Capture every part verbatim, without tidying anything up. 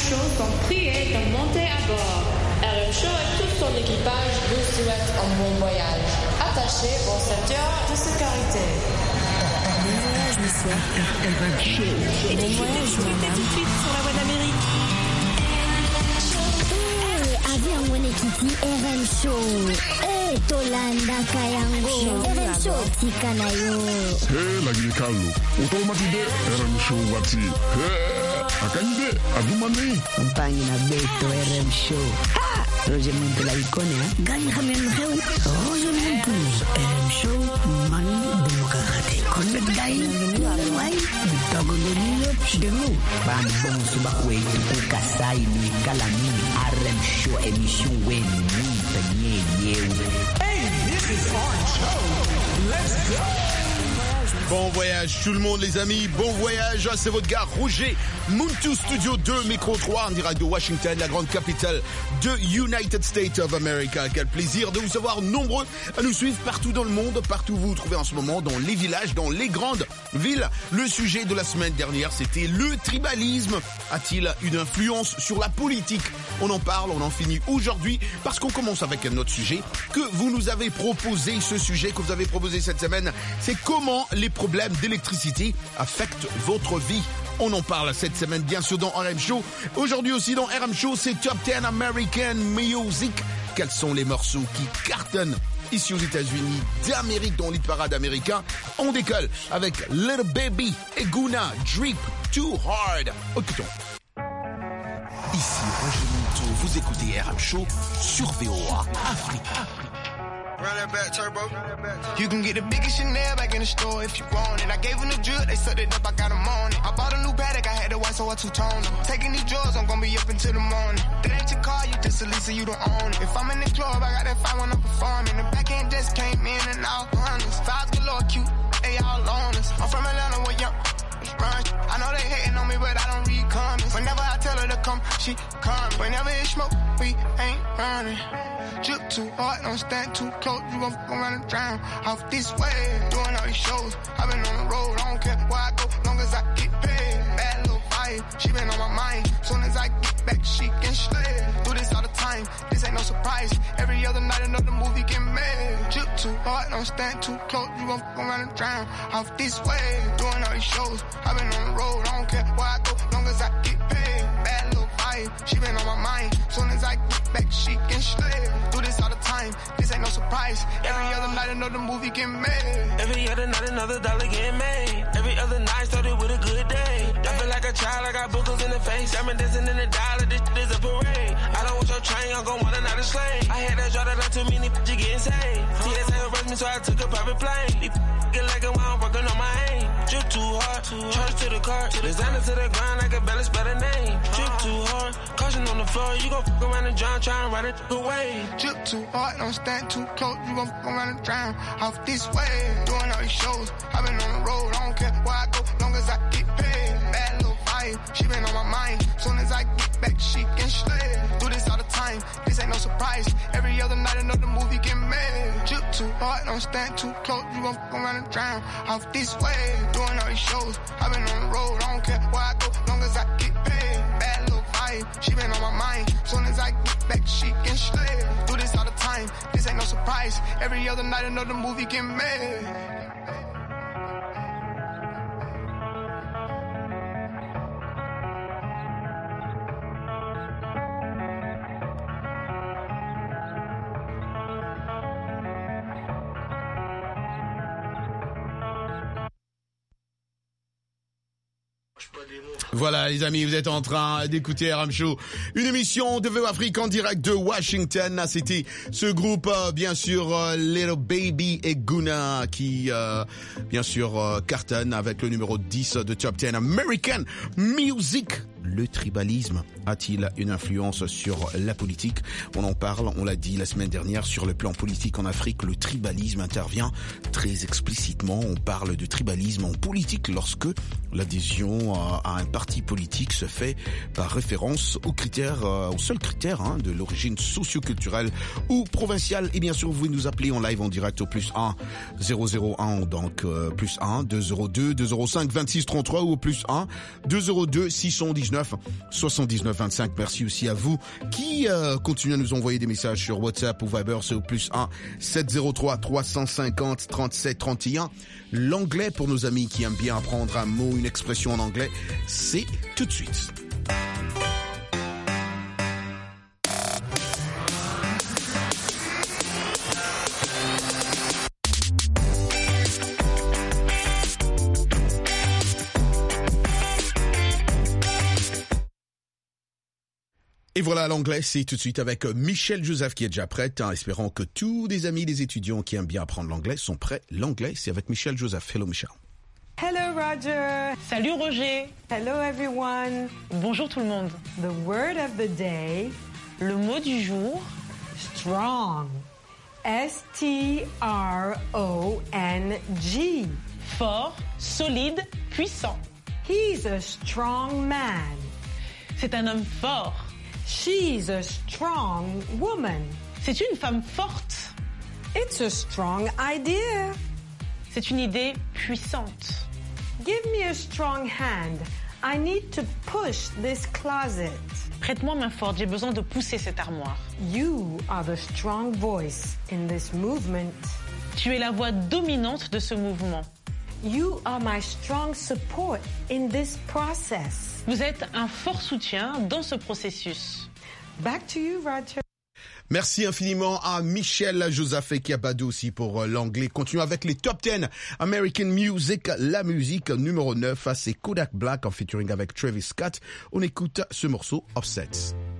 Show sont priés de monter à bord. R M Show et tout son équipage vous souhaitent un bon voyage. Attachez vos ceintures de sécurité. Bon voyage, monsieur. R M Show. Bon voyage, madame. Tout de suite sur la voie d'Amérique. Avion mwenyekiti R M Show. Eh, Tolanda Kayango. R M Show tika na yo. Hey, lagi Carlo. Automatide R M Show wati. Hey, akanyide adumani. Mpangi na beto R M Show. Ha! Roger Montela ikone ha. Gani kami mhew. Roger Montela R M Show mani demokrate. Connect guy. Why? Bitago ndonyo demo. Bam bom suba kwetu kukasai ni kalamini R M Show émission wenu penye yewe. Hey, this is Orange Show. Let's go. Bon voyage tout le monde les amis, bon voyage, c'est votre gars Roger, Muntu Studio deux, micro trois en direct de Washington, la grande capitale de United States of America. Quel plaisir de vous savoir nombreux à nous suivre partout dans le monde, partout où vous vous trouvez en ce moment, dans les villages, dans les grandes villes. Le sujet de la semaine dernière, c'était le tribalisme. A-t-il une influence sur la politique? On en parle, on en finit aujourd'hui, parce qu'on commence avec un autre sujet que vous nous avez proposé. Ce sujet que vous avez proposé cette semaine, c'est comment les problèmes d'électricité affectent votre vie. On en parle cette semaine bien sûr dans R M Show. Aujourd'hui aussi dans R M Show, c'est Top dix American Music. Quels sont les morceaux qui cartonnent ici aux États-Unis d'Amérique dans l'hit parade américain? On décolle avec Little Baby et Guna, Drip Too Hard. Écoutons. Ici Roger Monteau, vous écoutez R M Show sur V O A Afrique. Run that back, turbo. You can get the biggest Chanel back in the store if you want it. I gave them the drip, they sucked it up, I got them on it. I bought a new Patek, I had the white, so I two-toned them. Taking these drugs, I'm gonna be up until the morning. That ain't your car, you just a Lisa, you don't own it. If I'm in the club, I got that fine when I'm performing. The back end just came in and out hundreds. Fives galore, cute, they all on us. I'm from Atlanta, where young run. I know they hating on me, but I don't read comments. Whenever I tell her to come, she come. Whenever it's smoke, we ain't running. Drip too hard, don't stand too close. You gon' fuck around and drown off this way. Doing all these shows, I've been on the road. I don't care where I go, long as I get paid. Bad little vibe, she been on my mind. Soon as I get back, she can slay. Do this all the time, this ain't no surprise. Every other night another movie get made. Drip too hard, don't stand too close. You gon' fuck around and drown off this way. Doing all these shows, I've been on the road. I don't care where I go, long as I get paid. Bad little vibe, she been on my mind. Soon as I get back, she can slay. Do this all the time, this ain't no surprise. Every other night another movie get made. Every other night another dollar get made. Every other night started with a good day. I feel like a child, I got boogers in the face. I'm dancing in the dollar, this is a parade. I don't want your train, I'm gon' want another slave. I had to draw that out too many, you getting saved. T S A arrest me, so I took a private plane. These get like a while I'm working on my aim. Drip too hard, charge to the car, designer to the grind, I can barely spell the name. Drip too hard, caution on the floor, you gon' fuck around and drown, try and ride it away. Drip too hard, don't stand too close, you gon' fuck around and drown off this way. Doing all these shows, I've been on the road, I don't care where I go, long as I get paid. Bad little vibe, she been on my mind. Soon as I get back, she can slay. Do this all the time, this ain't no surprise. Every other night another movie get made. Drip too hard, don't stand too close, you gon' fuck around and drown off this way. Doing all these shows, I've been on the road, I don't care where I go, long as I get paid. Bad little vibe, she been on my mind. Soon as I get back, she can slay. Do this all the time, this ain't no surprise. Every other night another movie get made. Voilà les amis, vous êtes en train d'écouter R M Show, une émission de V O A Afrique en direct de Washington. C'était ce groupe, euh, bien sûr, euh, Little Baby et Guna qui, euh, bien sûr, euh, cartonne avec le numéro dix de Top dix American Music. Le tribalisme a-t-il une influence sur la politique? On en parle, on l'a dit la semaine dernière, sur le plan politique en Afrique, le tribalisme intervient très explicitement. On parle de tribalisme en politique lorsque l'adhésion à un parti politique se fait par référence aux critères, aux seuls critères hein, de l'origine socio-culturelle ou provinciale. Et bien sûr, vous pouvez nous appeler en live en direct au plus un zéro zéro un, donc euh, plus un deux zéro deux deux zéro cinq vingt-six trente-trois ou au plus un deux zéro deux six un soixante-dix-neuf soixante-dix-neuf vingt-cinq. Merci aussi à vous qui euh, continuez à nous envoyer des messages sur WhatsApp ou Viber, c'est au plus un sept zéro trois trois cent cinquante trente-sept trente et un. L'anglais pour nos amis qui aiment bien apprendre un mot, une expression en anglais, c'est tout de suite. Et voilà, l'anglais, c'est tout de suite avec Michelle Joseph qui est déjà prête, hein, espérant que tous les amis, les étudiants qui aiment bien apprendre l'anglais sont prêts. L'anglais, c'est avec Michelle Joseph. Hello, Michelle. Hello, Roger. Salut, Roger. Hello, everyone. Bonjour, tout le monde. The word of the day. Le mot du jour. Strong. S T R O N G. Fort, solide, puissant. He's a strong man. C'est un homme fort. She's a strong woman. C'est une femme forte. It's a strong idea. C'est une idée puissante. Give me a strong hand. I need to push this closet. Prête-moi main forte, j'ai besoin de pousser cette armoire. You are the strong voice in this movement. Tu es la voix dominante de ce mouvement. You are my strong support in this process. Vous êtes un fort soutien dans ce processus. Back to you, Roger. Merci infiniment à Michelle Joseph qui a badou aussi pour l'anglais. Continuons avec les top dix American Music, la musique numéro neuf, c'est Kodak Black en featuring avec Travis Scott. On écoute ce morceau, Offset.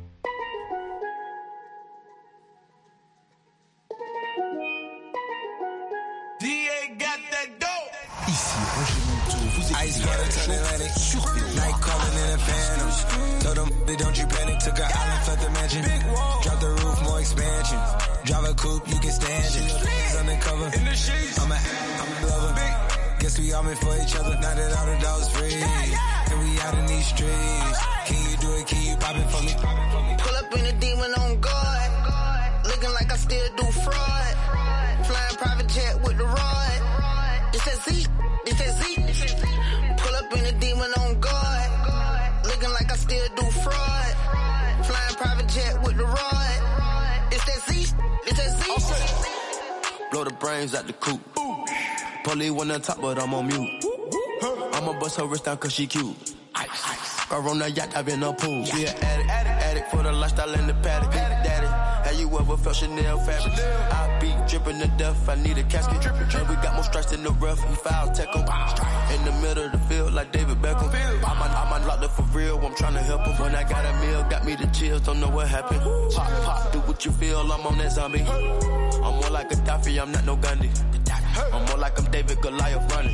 Ici, Roger Monteau, vous écoutez sur Night calling in a phantom. Told them, they don't you panic. Took an island, left the mansion. Drop the roof, more expansion. Drive a coupe, you can stand it. He's undercover. I'm a, I'm a lover. Guess we all meant for each other. Now that all the dogs free, and we out in these streets. Can you do it? Can you pop it for me? Pull up in a demon on guard. Looking like I still do fraud. Flying private jet with the rod. It's that Z. It's that Z. Pull up in a demon on guard. Looking like I still do fraud. Flying private jet with the rod. It's that Z. It's that Z. Okay. Blow the brains out the coop. Polly one on top, but I'm on mute. I'ma bust her wrist down cause she cute. Ice, ice. Her on the yacht, I've been a pool. She an addict, addict, addict for the lifestyle in the paddock. Daddy, have you ever felt Chanel fabric? I be dripping to death, I need a casket. And we got more strikes in the rough, we foul tech em. In the middle of the field like David Beckham. I'm on, I'm on locked up for real, I'm trying to help him. When I got a meal, got me the chills, don't know what happened. Pop, pop, do what you feel, I'm on that zombie. I'm more like a Gaddafi, I'm not no Gandhi. I'm more like I'm David Goliath running.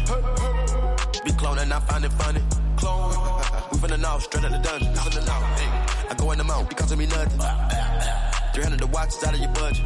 Be cloning, I find it funny. Clone. We finna know, straight out the dungeon. Finna know. Hey, I go in the mouth, it costing me nothing. three hundred the watch is out of your budget.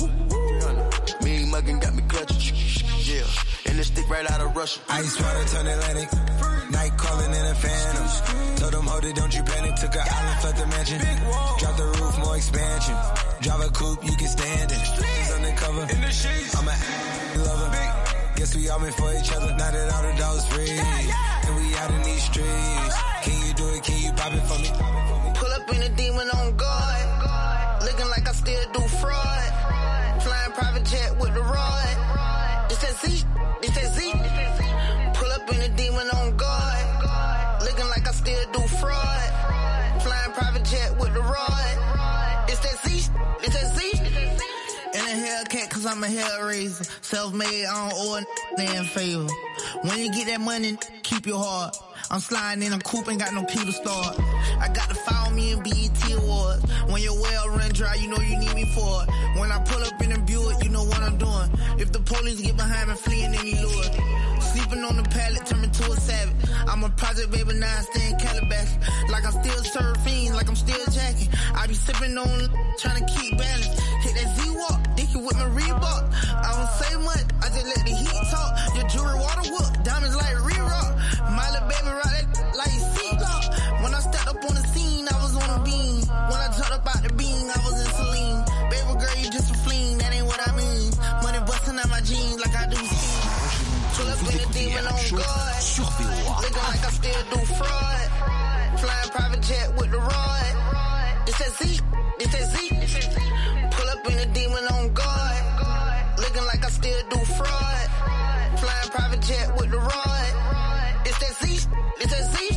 Mean muggin' got me clutching. Yeah, and this stick right out of Russia. Ice water turn Atlantic. Night calling in a phantom. Told them, hold it, don't you panic. Took an island, left the mansion. Drop the roof, more expansion. Drive a coupe, you can stand it. He's undercover. I'm a lover. Guess we all meant for each other. Now that all the dogs free, and we out in these streets. Can you do it? Can you pop it for me? Pull up in a demon on guard. Looking like I still do fraud. Flying private jet with the rod. It's that Z. It's that Z. Pull up in a demon on guard. Looking like I still do fraud. Flying private jet with the rod. It's that Z. It's that Z. In a Hellcat cause I'm a hellraiser. Self-made, I don't owe a damn favor. When you get that money, keep your heart. I'm sliding in a coupe, ain't got no key to start. I got to follow me in B E T Awards. When your well run dry, you know you need me for it. When I pull up in a Buick, you know what I'm doing. If the police get behind me, fleeing any lure. Sleeping on the pallet, turn me to a savage. I'm a project baby, now I stay in Calabash. Like I'm still surfing, like I'm still jacking. I be sipping on, trying to keep balance. Hit that Z-Walk, dicky with my Reebok. I don't say much, I just let the heat talk. Your jewelry water whoop, diamonds like re-rock. My little baby rock that like seatlock. When I stepped up on the scene, I was on a beam. When I jumped up out the beam, I was in Celine. Baby girl, you just a fleen, that ain't what I mean. Money busting out my jeans like I do ski. Pull up in a demon on guard. Looking like I still do fraud. Flying private jet with the rod. It's that Z, it's that Z. Pull up in a demon on guard. Looking like I still do fraud. Flying private jet with the rod. It's that Z, it's that Z.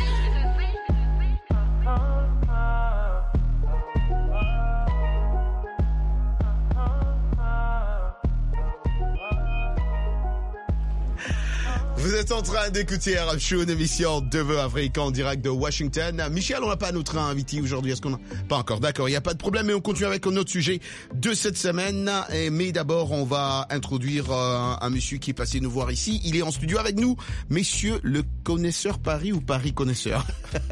Vous êtes en train d'écouter R M Show, une émission de vœux africains en direct de Washington. Michel, on n'a pas notre invité aujourd'hui. Est-ce qu'on a... Pas encore, d'accord, il n'y a pas de problème. Mais on continue avec notre sujet de cette semaine. Et, mais d'abord, on va introduire euh, un monsieur qui est passé nous voir ici. Il est en studio avec nous. Messieurs, le connaisseur Paris ou Paris connaisseur?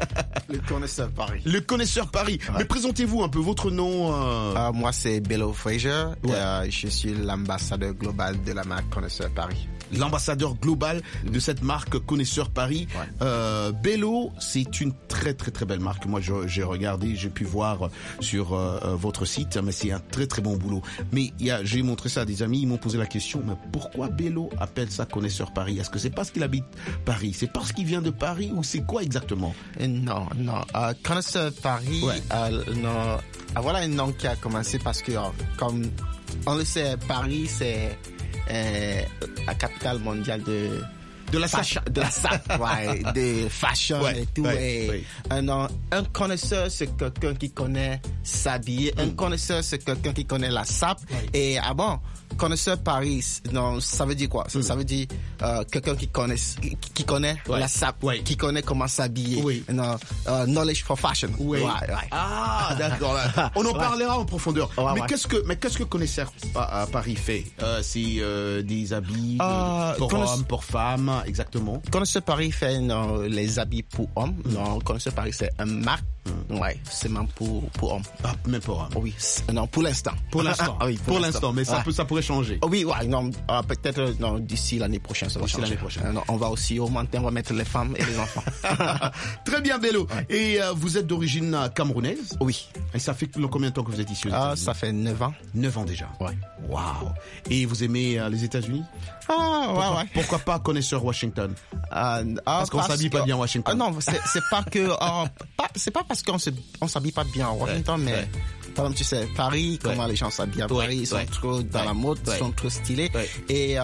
Le connaisseur Paris. Le connaisseur Paris. Ouais. Mais présentez-vous un peu votre nom. Euh... Euh, moi, c'est Bello Fraser. Ouais. Euh, je suis l'ambassadeur global de la marque Connaisseur Paris. L'ambassadeur global de cette marque Connaisseur Paris. Ouais. Euh, Bello, c'est une très très très belle marque. Moi, je, j'ai regardé, j'ai pu voir sur euh, votre site, mais c'est un très très bon boulot. Mais il y a, j'ai montré ça à des amis, ils m'ont posé la question, mais pourquoi Bello appelle ça Connaisseur Paris? Est-ce que c'est parce qu'il habite Paris? C'est parce qu'il vient de Paris ou c'est quoi exactement? Non, non. Euh, Connaisseur Paris, ouais. euh, non. Ah, voilà un nom qui a commencé parce que, euh, comme on le sait, Paris, c'est euh, la capitale mondiale de de la fashion, de la sape, ouais, de fashion ouais, et tout. Ouais, et ouais. Un, un connaisseur, c'est quelqu'un qui connaît s'habiller. Mm. Un connaisseur, c'est quelqu'un qui connaît la sape. Ouais. Et ah bon, connaisseur Paris, non, ça veut dire quoi? Ça, mm. ça veut dire euh, quelqu'un qui connaît, qui, qui connaît ouais. la sape, ouais. qui connaît comment s'habiller. Oui. Non, uh, knowledge for fashion. Oui. Ouais, ouais. Ah, d'accord. Là. On en ouais. parlera en profondeur. Ouais, mais ouais. qu'est-ce que, mais qu'est-ce que connaisseur à Paris fait? euh, C'est euh, des habits euh, pour connaiss... hommes, pour femmes, exactement. Connaisseur Paris fait non, les habits pour hommes. Mm. Non, Connaisseur Paris c'est un marque. Mm. Ouais, c'est même pour pour hommes. Ah, même pour hommes. Oui, non, pour l'instant. Pour l'instant. Ah, oui, pour, pour l'instant, mais ça ouais. peut, ça pourrait changer. Oh, oui, ouais, non, euh, peut-être non, d'ici l'année prochaine, ça va d'ici changer. l'année prochaine. Euh, non, on va aussi augmenter, on va mettre les femmes et les enfants. Très bien, Bello. Ouais. Et euh, vous êtes d'origine euh, camerounaise? Oui. Et ça fait combien de temps que vous êtes ici? Ah, ça fait neuf ans. neuf ans déjà. Ouais. Waouh. Et vous aimez euh, les États-Unis? Ah, ouais, pourquoi, ouais. Pourquoi pas connaisseur Washington? Euh, parce qu'on s'habille que, pas bien à Washington. Euh, non, c'est, c'est pas que, euh, pas, c'est pas parce qu'on se, on s'habille pas bien à Washington, ouais, mais, ouais. par exemple, tu sais, Paris, comment ouais. les gens s'habillent à Paris, ouais, ils sont ouais. trop dans ouais. la mode, ils ouais. sont trop stylés. Ouais. Et, euh,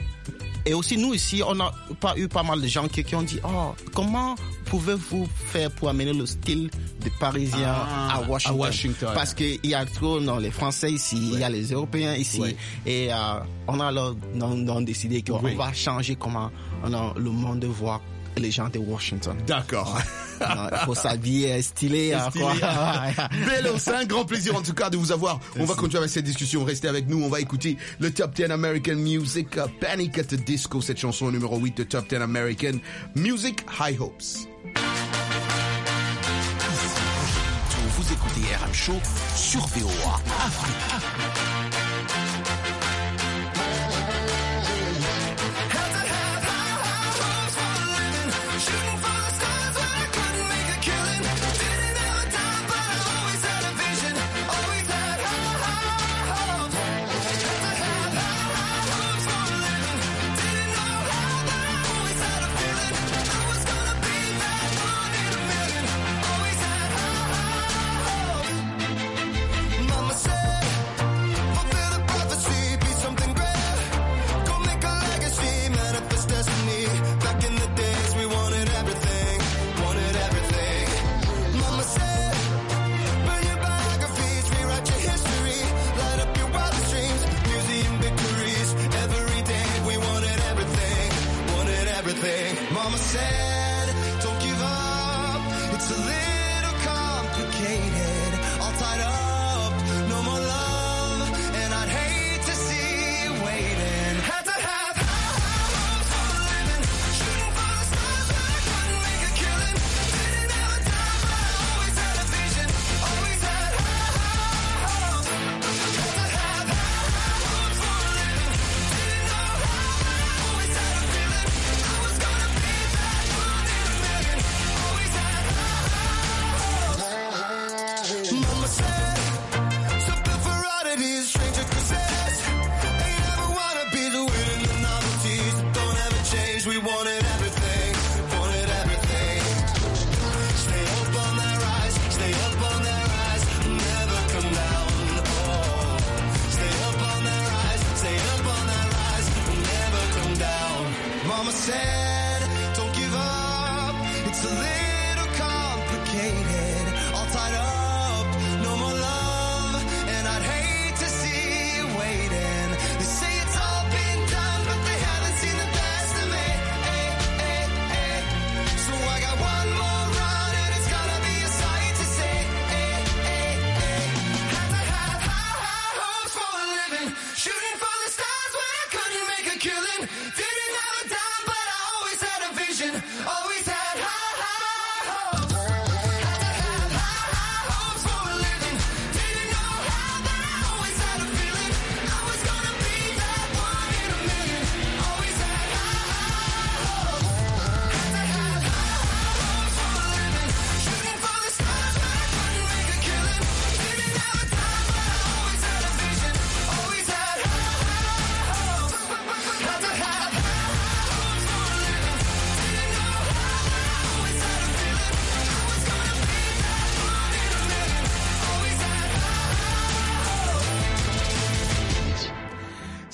et aussi, nous, ici, on a pas eu pas mal de gens qui, qui ont dit, oh, comment pouvez-vous faire pour amener le style des Parisiens ah, à Washington? À Washington. Parce qu'il y a trop, non, les Français ici, il ouais. y a les Européens ici. Ouais. Et, euh, on a alors, non, non, décidé qu'on oui. va changer comment on a, le monde voit les gens de Washington. D'accord. Il faut s'habiller stylé. stylé. Bello, c'est un grand plaisir en tout cas de vous avoir. Merci. On va continuer avec cette discussion. Restez avec nous. On va écouter le Top dix American Music, uh, Panic at the Disco, cette chanson numéro huit de Top dix American Music, High Hopes. Vous écoutez R M Show sur V O A Afrique. We wanted everything, wanted everything. Stay up all night.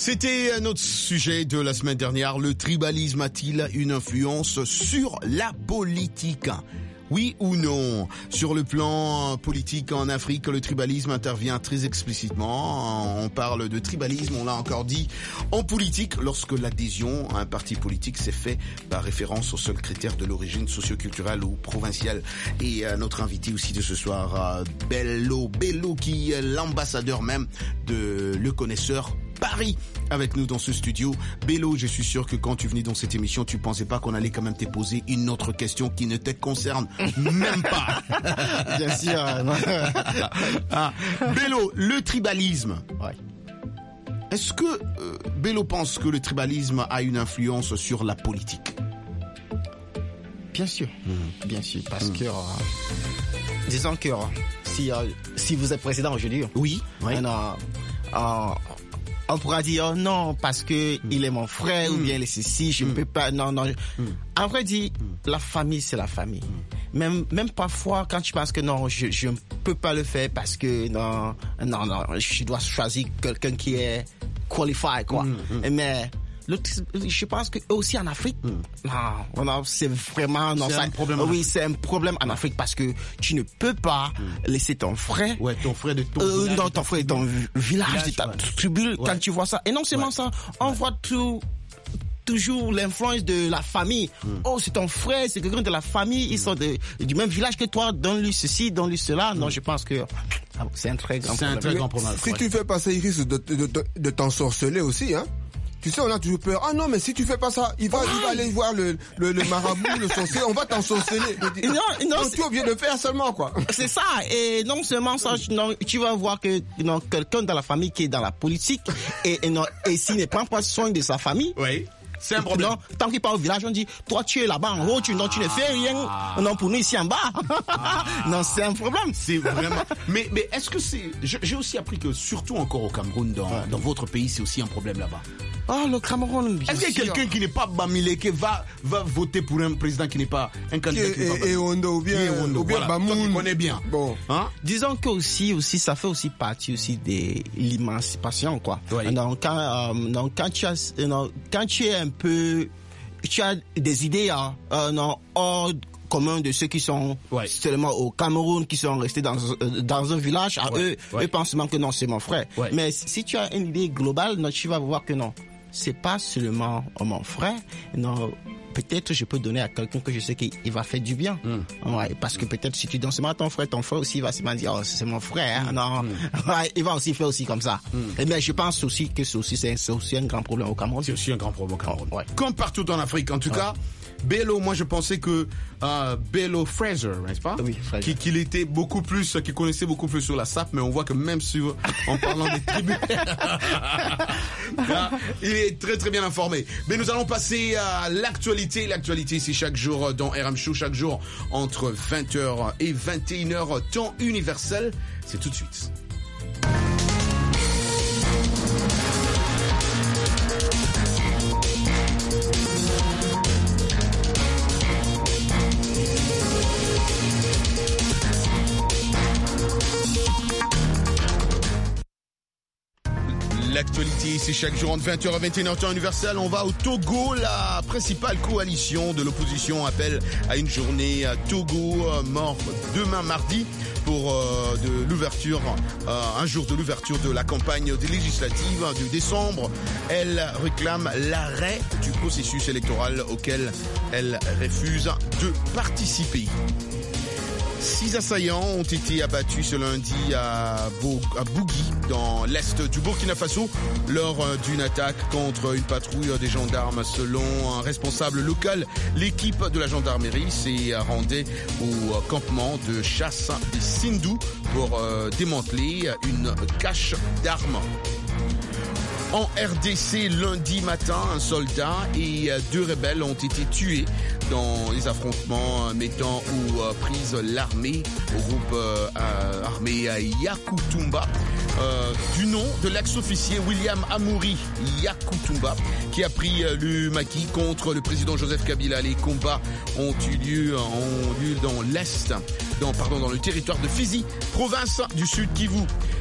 C'était notre sujet de la semaine dernière. Le tribalisme a-t-il une influence sur la politique ? Oui ou non? Sur le plan politique en Afrique, le tribalisme intervient très explicitement. On parle de tribalisme, on l'a encore dit, en politique, lorsque l'adhésion à un parti politique s'est fait par référence au seul critère de l'origine socioculturelle ou provinciale. Et euh, notre invité aussi de ce soir, euh, Bello, Bello qui est l'ambassadeur même de Le Connaisseur Paris avec nous dans ce studio. Bello, je suis sûr que quand tu venais dans cette émission, tu pensais pas qu'on allait quand même te poser une autre question qui ne te concerne même pas. Bien sûr. Ah, Bello, le tribalisme. Ouais. Est-ce que euh, Bello pense que le tribalisme a une influence sur la politique? Bien sûr, mmh. bien sûr, parce mmh. que euh, disons que euh, si euh, si vous êtes président aujourd'hui, oui, oui. Euh, euh, on pourra dire non parce que mmh. il est mon frère mmh. ou bien il est ceci, je ne mmh. peux pas. Non, non. Mmh. En vrai dit, mmh. la famille c'est la famille. Mmh. Même même parfois quand tu penses que non, je je ne peux pas le faire parce que non non non, je dois choisir quelqu'un qui est qualifié quoi. Mmh. Mmh. Mais le, je pense que aussi en Afrique, mm. non, non, c'est vraiment non, c'est ça, un problème. Oui, c'est un problème en Afrique parce que tu ne peux pas mm. laisser ton frère, ouais, ton frère de ton, euh, village, non, ton frère de ton village, village de ta ouais. tribu. Ouais. Quand tu vois ça, et non seulement ouais. ça, on ouais. voit tout. Toujours l'influence de la famille. Mm. Oh, c'est ton frère, c'est quelqu'un de la famille, ils sont de, du même village que toi, donne-lui ceci, donne-lui cela. Mm. Non, je pense que c'est un très grand c'est problème. Un très grand problème. Si ouais. tu fais pas ça, il risque de, de, de, de t'ensorceler aussi, hein. Tu sais, on a toujours peur. Ah non, mais si tu fais pas ça, il va, oh, il va aller voir le, le, le marabout, le sorcier, on va t'ensorceler. Non, non, donc, tu es obligé de faire seulement, quoi. C'est ça. Et non seulement ça, non, tu vas voir que, non, quelqu'un dans la famille qui est dans la politique, et, et non, et s'il ne prend pas soin de sa famille. Oui. C'est un problème. Non, tant qu'il part au village, on dit, toi, tu es là-bas en haut, tu, non, tu ne fais rien. Ah. Non, pour nous, ici en bas. Ah. Non, c'est un problème. C'est vraiment. mais, mais est-ce que c'est. J'ai aussi appris que, surtout encore au Cameroun, dans, ouais. dans votre pays, c'est aussi un problème là-bas. Ah, oh, le Cameroun, bien Est-ce qu'il y a quelqu'un qui n'est pas Bamileke va, va voter pour un président qui n'est pas un candidat qui n'est pas et Ondo, ou bien, ou bien voilà. Bamoun. Tu connais bien. Bon. Hein? Disons que aussi, aussi, ça fait aussi partie aussi de l'émancipation, quoi. Oui. Donc, quand, euh, donc, quand tu as, non, quand tu es un peu, tu as des idées, hein, euh, non, hors commun de ceux qui sont ouais. seulement au Cameroun, qui sont restés dans, dans un village, à ouais. eux, ouais. eux pensent même que non, c'est mon frère. Ouais. Mais si tu as une idée globale, non, tu vas voir que non. C'est pas seulement mon frère, non, peut-être je peux donner à quelqu'un que je sais qu'il va faire du bien. Mm. Ouais, parce que peut-être si tu donnes seulement à ton frère, ton frère aussi va se dire, oh, c'est mon frère, hein, non, mm. ouais, il va aussi faire aussi comme ça. Mm. Et bien, je pense aussi que c'est aussi, c'est, c'est aussi un grand problème au Cameroun. C'est aussi un grand problème au Cameroun. Ouais. Comme partout en Afrique, en tout ouais. cas. Bello, moi je pensais que euh, Bello Fraser, n'est-ce pas? Oui, Fraser. Qu'il était beaucoup plus, qu'il connaissait beaucoup plus sur la S A P, mais on voit que même sur, en parlant des tribus, là, il est très très bien informé. Mais nous allons passer à l'actualité. L'actualité, c'est chaque jour dans R M Show, chaque jour entre vingt heures et vingt et une heures, temps universel. C'est tout de suite. L'actualité, c'est chaque jour entre vingt heures et vingt et une heures temps universel. On va au Togo. La principale coalition de l'opposition appelle à une journée à Togo mort demain mardi pour euh, de l'ouverture, euh, un jour de l'ouverture de la campagne des législatives de décembre. Elle réclame l'arrêt du processus électoral auquel elle refuse de participer. Six assaillants ont été abattus ce lundi à, Bo- à Bougui, dans l'est du Burkina Faso, lors d'une attaque contre une patrouille des gendarmes. Selon un responsable local, l'équipe de la gendarmerie s'est rendue au campement de chasse des Sindou pour euh, démanteler une cache d'armes. En R D C, lundi matin, un soldat et deux rebelles ont été tués dans les affrontements mettant aux prises l'armée, au groupe euh, armé à Yakutumba, euh, du nom de l'ex-officier William Amouri Yakutumba, qui a pris le maquis contre le président Joseph Kabila. Les combats ont eu lieu, ont lieu dans l'est dans, pardon, dans le territoire de Fizi, province du Sud Kivu.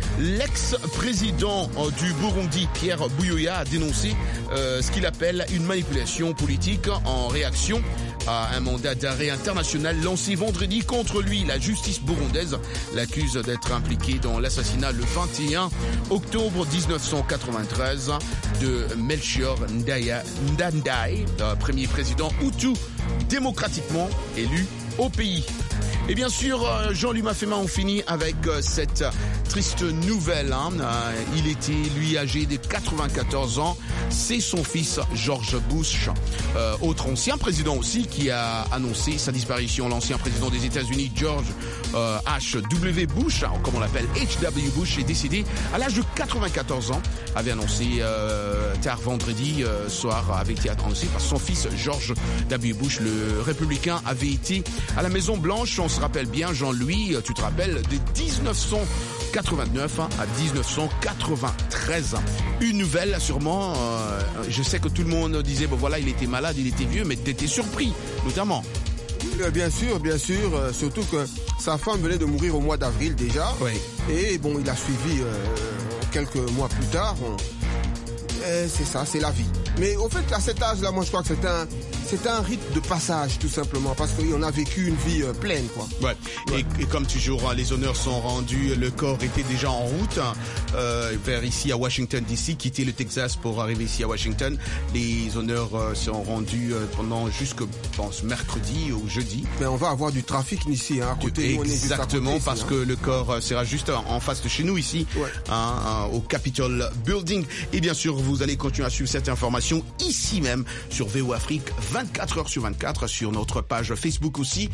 L'ex-président du Burundi, Pierre Buyoya, a dénoncé euh, ce qu'il appelle une manipulation politique en réaction à un mandat d'arrêt international lancé vendredi contre lui. La justice burundaise l'accuse d'être impliqué dans l'assassinat le vingt et un octobre mille neuf cent quatre-vingt-treize de Melchior Ndaya, Ndadaye, premier président Hutu démocratiquement élu au pays. Et bien sûr, Jean-Louis Mafema, on finit avec cette triste nouvelle. Hein. Il était, lui, âgé de quatre-vingt-quatorze ans. C'est son fils, George Bush, euh, autre ancien président aussi, qui a annoncé sa disparition. L'ancien président des États-Unis, George euh, H W Bush, comme on l'appelle, H W Bush, est décédé à l'âge de quatre-vingt-quatorze ans. Avait annoncé euh, tard vendredi euh, soir, avait été annoncé par son fils, George W Bush, le républicain, avait été à la Maison Blanche. On se rappelle bien, Jean-Louis, tu te rappelles, de mille neuf cent quatre-vingt-neuf à mille neuf cent quatre-vingt-treize. Une nouvelle, sûrement, euh, je sais que tout le monde disait, bon voilà, il était malade, il était vieux, mais t'étais surpris, notamment. Bien sûr, bien sûr, euh, surtout que sa femme venait de mourir au mois d'avril déjà. Oui. Et bon, il a suivi euh, quelques mois plus tard. On... C'est ça, c'est la vie. Mais au fait, à cet âge-là, moi je crois que c'est un, c'est un rite de passage, tout simplement, parce qu'on a vécu une vie euh, pleine, quoi. Ouais. ouais. Et, et comme toujours, les honneurs sont rendus, le corps était déjà en route euh, vers ici à Washington D C, quitter le Texas pour arriver ici à Washington. Les honneurs euh, sont rendus euh, pendant jusque, je pense, mercredi ou jeudi. Mais on va avoir du trafic ici, hein, à côté. Exactement, nous, on est juste à côté, parce ici, hein. que le corps sera juste en face de chez nous ici, ouais. hein, hein, au Capitol Building. Et bien sûr, vous allez continuer à suivre cette information ici même sur V O Afrique, vingt-quatre heures sur vingt-quatre, sur notre page Facebook aussi,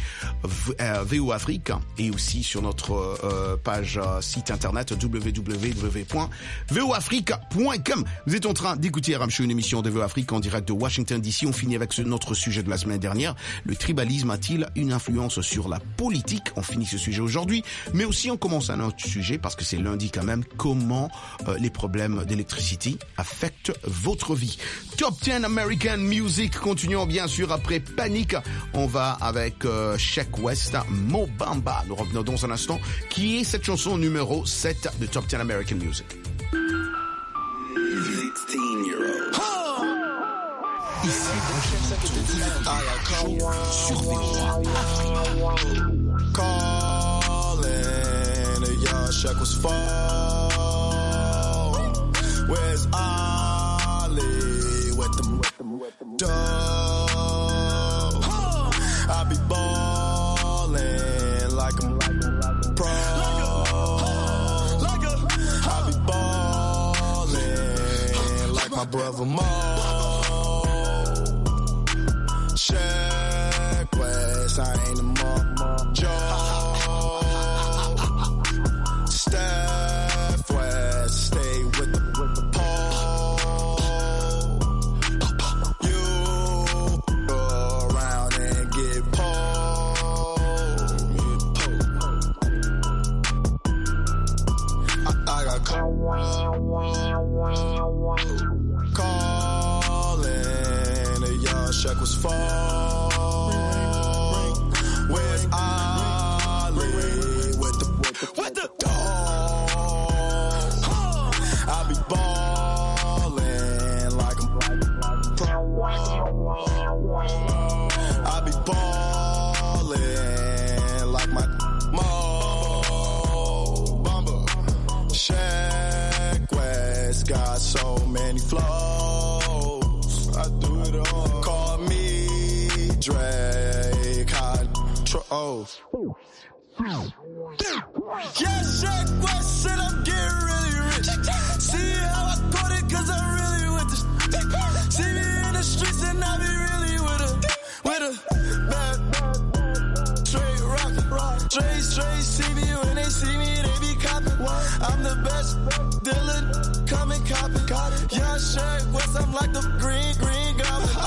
V O Afrique, et aussi sur notre euh, page euh, site internet w w w point v o afrique point com. Vous êtes en train d'écouter R M Show, une émission de V O Afrique en direct de Washington D C. On finit avec ce, notre sujet de la semaine dernière. Le tribalisme a-t-il une influence sur la politique? On finit ce sujet aujourd'hui, mais aussi on commence un autre sujet parce que c'est lundi quand même. Comment euh, les problèmes d'électricité affectent votre vie? Top dix American Music. Continuons bien sûr après Panic. On va avec euh, Sheck West, Mo Bamba. Nous revenons dans un instant. Qui est cette chanson numéro sept de Top dix American Music? Ici, sur V O A Calling, the young Sheck was fall. Where's Ollie with them, with them, with them dough? I be ballin' like I'm pro. I be ballin' like my brother Mo. Sheck West, I ain't a Mark Joe. Steph West, stay with the, with the pole. You go around and get pulled. I, I got calling, the young Sheck was falling. Where's Ollie with the, with the, with the dog? I be ballin' like I'm pro. I be ballin' like my Mo Bamba. Sheck West got so many flows. I do it all. Call me Drake. Oh. Yeah, Sheck West said I'm getting really rich. See how I put it, cause I'm really with this. See me in the streets and I be really with a, with a bad, straight rocket. Straight, straight, see me when they see me, they be copping. I'm the best, Dylan, come and cop it. Yeah, Sheck West, I'm like the green, green goblin. I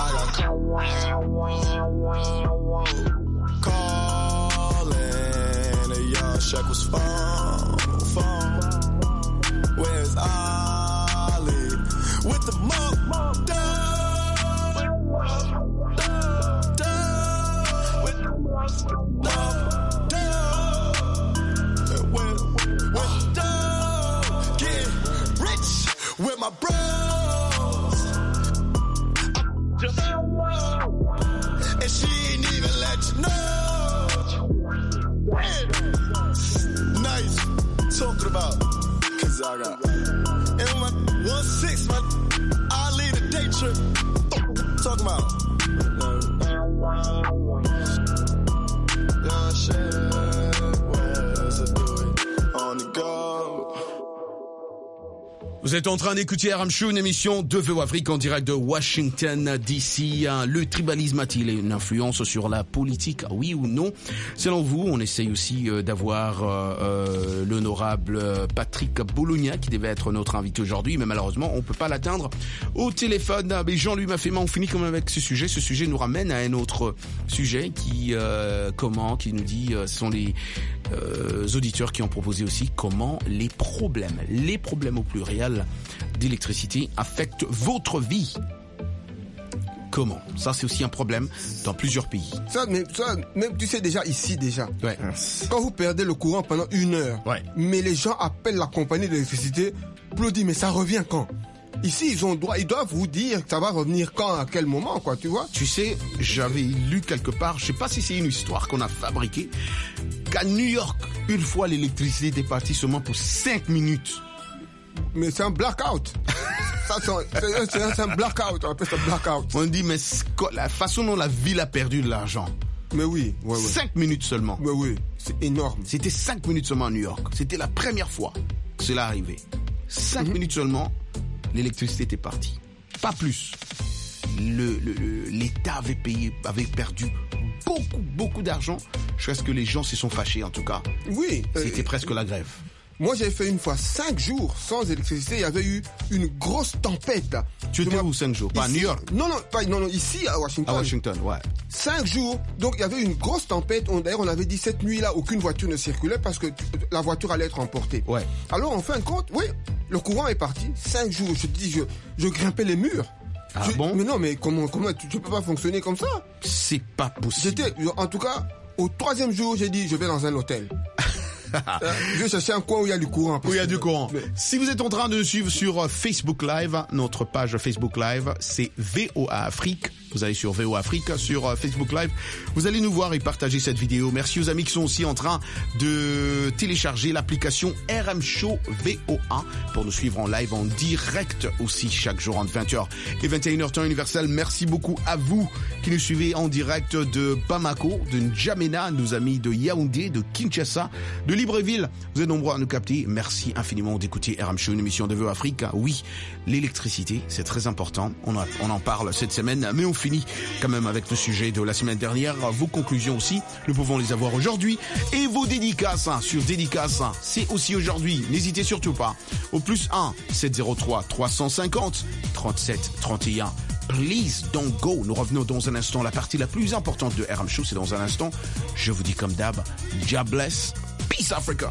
got calling, the young Sheck was phone, phone. Where's Ollie with the mug, dog, dog, with the mug, dog. with my bros. And she ain't even let you know. Nice. Talking about Kazaga. And my one six, my I lead a day trip. Talking about. Yeah, shit. Where's it doing? On the go. Vous êtes en train d'écouter R M Show, une émission de V O Afrique en direct de Washington D C. Le tribalisme a-t-il une influence sur la politique, oui ou non? Selon vous, on essaye aussi d'avoir euh, l'honorable Patrick Bologna qui devait être notre invité aujourd'hui, mais malheureusement, on peut pas l'atteindre au téléphone. Mais Jean-Louis Mafféma, on finit quand même avec ce sujet. Ce sujet nous ramène à un autre sujet qui, euh, comment, qui nous dit, euh, ce sont les euh, auditeurs qui ont proposé aussi comment les problèmes, les problèmes au pluriel d'électricité affectent votre vie. Comment? Ça, c'est aussi un problème dans plusieurs pays. Ça, mais, ça, même, tu sais déjà, ici, déjà. Ouais. Quand vous perdez le courant pendant une heure, ouais. mais les gens appellent la compagnie d'électricité pour dire, mais ça revient quand? Ici, ils ont droit, ils doivent vous dire que ça va revenir quand, à quel moment, quoi, tu vois? Tu sais, j'avais lu quelque part, je sais pas si c'est une histoire qu'on a fabriquée, qu'à New York, une fois l'électricité était partie seulement pour cinq minutes. Mais c'est un blackout. Ça, c'est, un, c'est, un, c'est un blackout. On appelle ça blackout. On dit, mais la façon dont la ville a perdu de l'argent. Mais oui, ouais, ouais. Cinq minutes seulement. Mais oui, c'est énorme. C'était cinq minutes seulement à New York. C'était la première fois que cela arrivait. Cinq mm-hmm. minutes seulement, l'électricité était partie. Pas plus. Le, le, le, l'État avait payé, avait perdu beaucoup, beaucoup d'argent. Jusqu'à ce que les gens se sont fâchés, en tout cas. Oui. C'était euh, presque la grève. Moi, j'ai fait une fois cinq jours sans électricité. Il y avait eu une grosse tempête. Tu étais où cinq jours? Pas à New York? Non, non, pas, non, non, ici à Washington. À Washington, ouais. Cinq jours. Donc, il y avait une grosse tempête. On, d'ailleurs, on avait dit cette nuit-là, aucune voiture ne circulait parce que la voiture allait être emportée. Ouais. Alors, en fin de compte, oui, le courant est parti. Cinq jours. Je te dis, je, je grimpais les murs. Ah je, bon? Mais non, mais comment, comment, tu, tu peux pas fonctionner comme ça? C'est pas possible. J'étais, en tout cas, au troisième jour, j'ai dit, je vais dans un hôtel. euh, je vais chercher un coin où il y a du courant. Où il y a du courant. Mais... Si vous êtes en train de nous suivre sur Facebook Live, notre page Facebook Live, c'est V O A Afrique. Vous allez sur V O A Afrique, sur Facebook Live. Vous allez nous voir et partager cette vidéo. Merci aux amis qui sont aussi en train de télécharger l'application R M Show V O A pour nous suivre en live, en direct aussi, chaque jour entre vingt heures et vingt et une heures temps universel. Merci beaucoup à vous qui nous suivez en direct de Bamako, de N'Djamena, nos amis de Yaoundé, de Kinshasa, de Libreville. Vous êtes nombreux à nous capter. Merci infiniment d'écouter R M Show, une émission de V O A Afrique. Oui, l'électricité, c'est très important. On, a, on en parle cette semaine, mais on finit quand même avec le sujet de la semaine dernière. Vos conclusions aussi, nous pouvons les avoir aujourd'hui. Et vos dédicaces hein, sur dédicaces, hein, c'est aussi aujourd'hui. N'hésitez surtout pas. Au plus un sept zéro trois trois cent cinquante trente-sept trente et un. Please don't go. Nous revenons dans un instant. La partie la plus importante de R M Show, c'est dans un instant. Je vous dis comme d'hab, God bless. Peace Africa.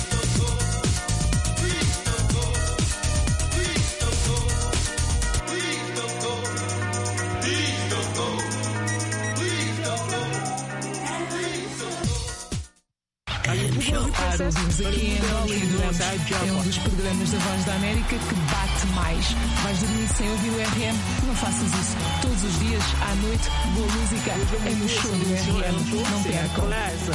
Ouvintes aqui em Angola e durante é um dos programas da Voz da América que bate mais. Vais dormir sem ouvir o R M? Não faças isso. Todos os dias, à noite, boa música é no show do R M. Não percam.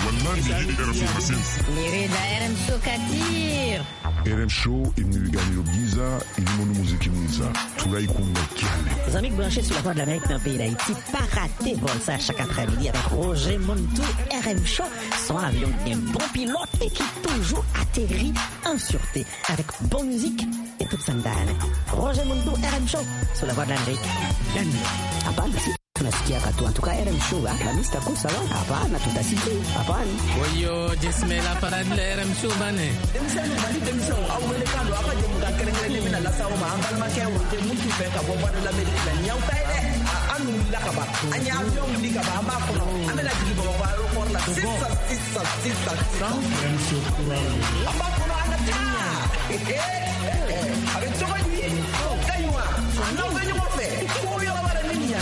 Mirida R M Show Katir. R M Show imniganyiro byiza irimo n'umuziki mwiza turayikunda cyane. Les amis branchés sur la Voix de l'Amérique dans le pays d'Haïti, pas rater vol ça chaque après-midi avec Roger Montou, R M Show, son avion qui est un bon pilote et qui toujours atterrit en sûreté avec bonne musique et toute sa mdane. Roger Montou, R M Show, sur la Voix de l'Amérique. La nuit. Hapana, si tunasikia katu. En tout cas, R M Show, la mista kusa wa. Hapana, tutasikia. Hapana. Oyo, jesmela para de R M Show bane. Demisano, bali demisano. Au wele kando, apa je muka kerengere mina la sawo ma ambal ma ke wote muntu fe ka bo Voix de l'Amérique la nyau tai de. Anu la ka ba. Anya avion li ka ba ma ko no. Amela digi bo ba ro for la sisa sisa sisa. R M Show kuralo. Amba ko no ana tinya. Eh eh. Avec toi lui. Kaiwa. Non venyo mo fe. Ko yo la bara ninya.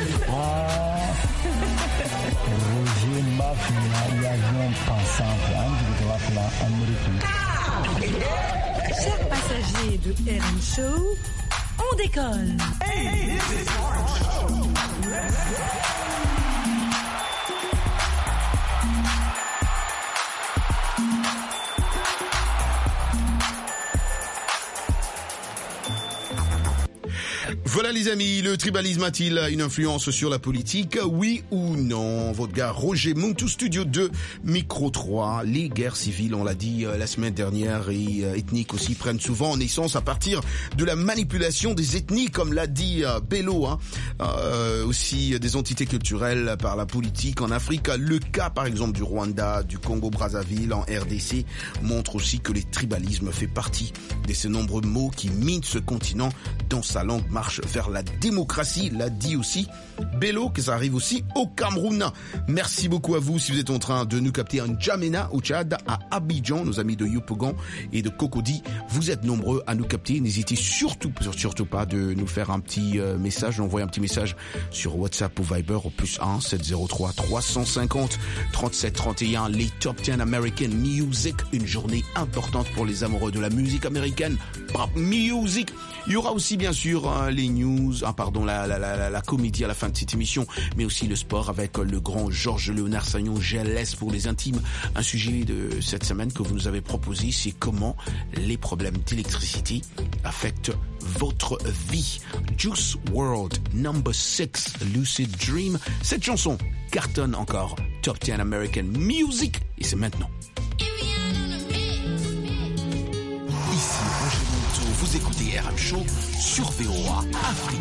Roger Mafia, l'avion pensant, hein, de la Amérique. Chers passagers de R M Show, on décolle. Hey, this is R M Show. Let's go. Voilà les amis, le tribalisme a-t-il une influence sur la politique? Oui ou non? Votre gars Roger Muntu, Studio deux, Micro trois. Les guerres civiles, on l'a dit euh, la semaine dernière, et euh, ethniques aussi, prennent souvent naissance à partir de la manipulation des ethnies, comme l'a dit euh, Bello. Hein. Euh, aussi des entités culturelles par la politique en Afrique. Le cas par exemple du Rwanda, du Congo-Brazzaville en R D C montre aussi que les tribalismes fait partie de ces nombreux mots qui minent ce continent dans sa langue marche vers la démocratie, l'a dit aussi Bello, que ça arrive aussi au Cameroun. Merci beaucoup à vous si vous êtes en train de nous capter en N'Djamena au Tchad, à Abidjan, nos amis de Yopougon et de Cocody. Vous êtes nombreux à nous capter. N'hésitez surtout, surtout pas de nous faire un petit euh, message, d'envoyer un petit message sur WhatsApp ou Viber au plus un sept zéro trois trois cent cinquante trente-sept trente et un. Les Top dix American Music, une journée importante pour les amoureux de la musique américaine. Pop Music. Il y aura aussi bien sûr hein, les news, ah, pardon, la, la, la, la comédie à la fin de cette émission, mais aussi le sport avec le grand Georges Léonard Sagnon, G L S pour les intimes. Un sujet de cette semaine que vous nous avez proposé, c'est comment les problèmes d'électricité affectent votre vie. Juice world, number six, Lucid Dream. Cette chanson cartonne encore. Top dix American Music, et c'est maintenant. Ici Roger Muntu, vous écoutez R M Show sur V O A Afrique.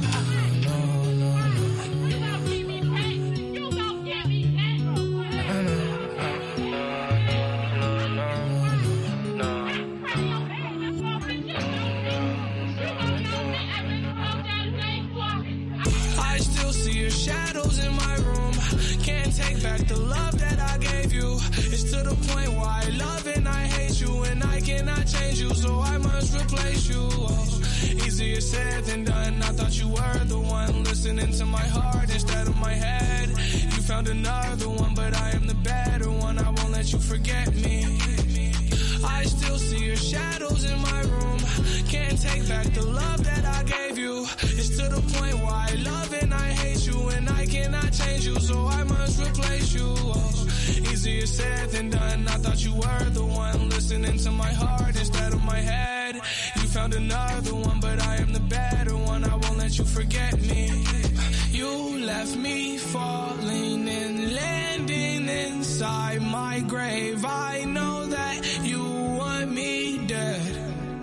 I still see your shadows in my room. Can't take back the love that I gave you. It's to the point where I love and I hate you, and I cannot change you, so I must replace you. Oh, easier said than done. I thought you were the one listening to my heart instead of my head. You found another one, but I am the better one. I won't let you forget me. I still see your shadows in my room. Can't take back the love that I gave you. It's to the point where I love and I hate you, and I cannot change you, so I must replace you. Oh, easier said than done. I thought you were the one listening to my heart instead of my head. You found another one, but I am the better one. I won't let you forget me. You left me falling and landing inside my grave. I know that you want me dead.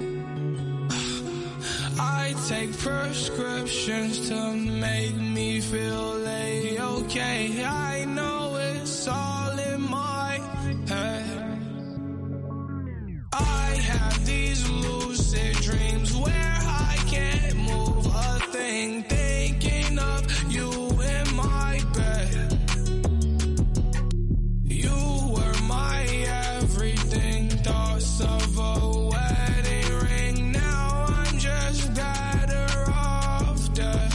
I take prescriptions to make me feel A-okay. I know it's all in my head. I have these lucid dreams where I can't move a thing, thinking of you in my bed. You were my everything, thoughts of a wedding ring. Now I'm just better off dead.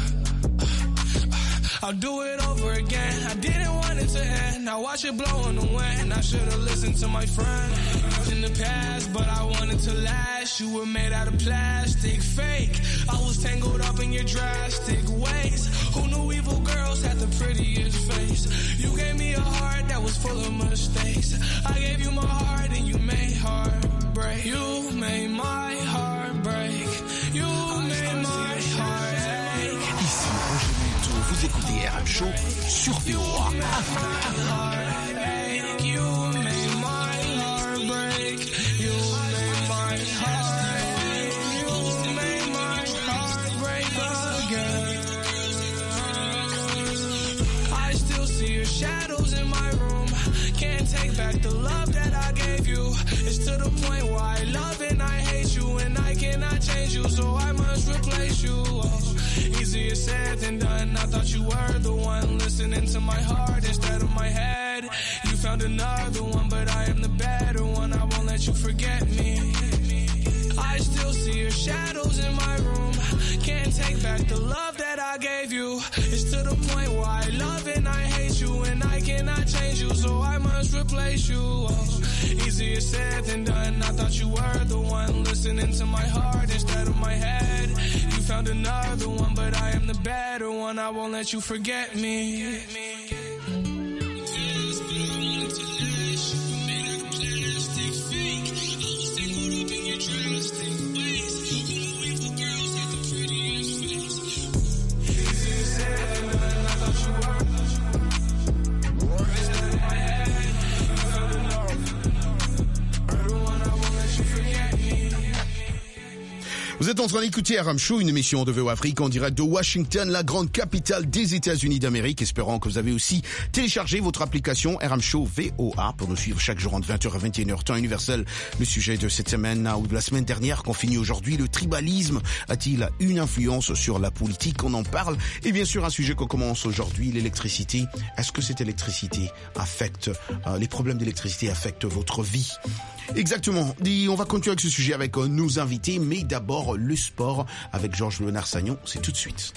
I'll do it over again. I didn't want it to end. Now watch it blow in the wind. I should've listened to my friend. In the past, but I wanted to last. You were made out of plastic, fake. I was tangled up in your drastic ways. Who knew evil girls had the prettiest face? You gave me a heart that was full of mistakes. I gave you my heart and you made heartbreak. You made my heart break. You made my heart ache. Ici Roger Muntu, vous écoutez R M Show sur V O A Afrique. Shadows in my room, can't take back the love that I gave you. It's to the point where I love and I hate you, and I cannot change you, so I must replace you. Oh, easier said than done. I thought you were the one listening to my heart instead of my head. You found another one, but I am the better one. I won't let you forget me. I still see your shadows in my room. Can't take back the love that I gave you. It's to the point where I love and I hate you, and I cannot change you, so I must replace you. Oh, easier said than done. I thought you were the one listening to my heart instead of my head. You found another one, but I am the better one. I won't let you forget me. Vous êtes en train d'écouter R M Show, une émission de V O Afrique en direct de Washington, la grande capitale des États-Unis d'Amérique. Espérant que vous avez aussi téléchargé votre application R M Show V O A pour nous suivre chaque jour entre vingt heures et vingt et une heures temps universel. Le sujet de cette semaine ou de la semaine dernière qu'on finit aujourd'hui, le tribalisme a-t-il une influence sur la politique? On en parle. Et bien sûr, un sujet qu'on commence aujourd'hui, l'électricité. Est-ce que cette électricité affecte, euh, les problèmes d'électricité affectent votre vie? Exactement. Et on va continuer avec ce sujet avec euh, nos invités, mais d'abord le sport avec Georges Léonard-Sagnon. C'est tout de suite.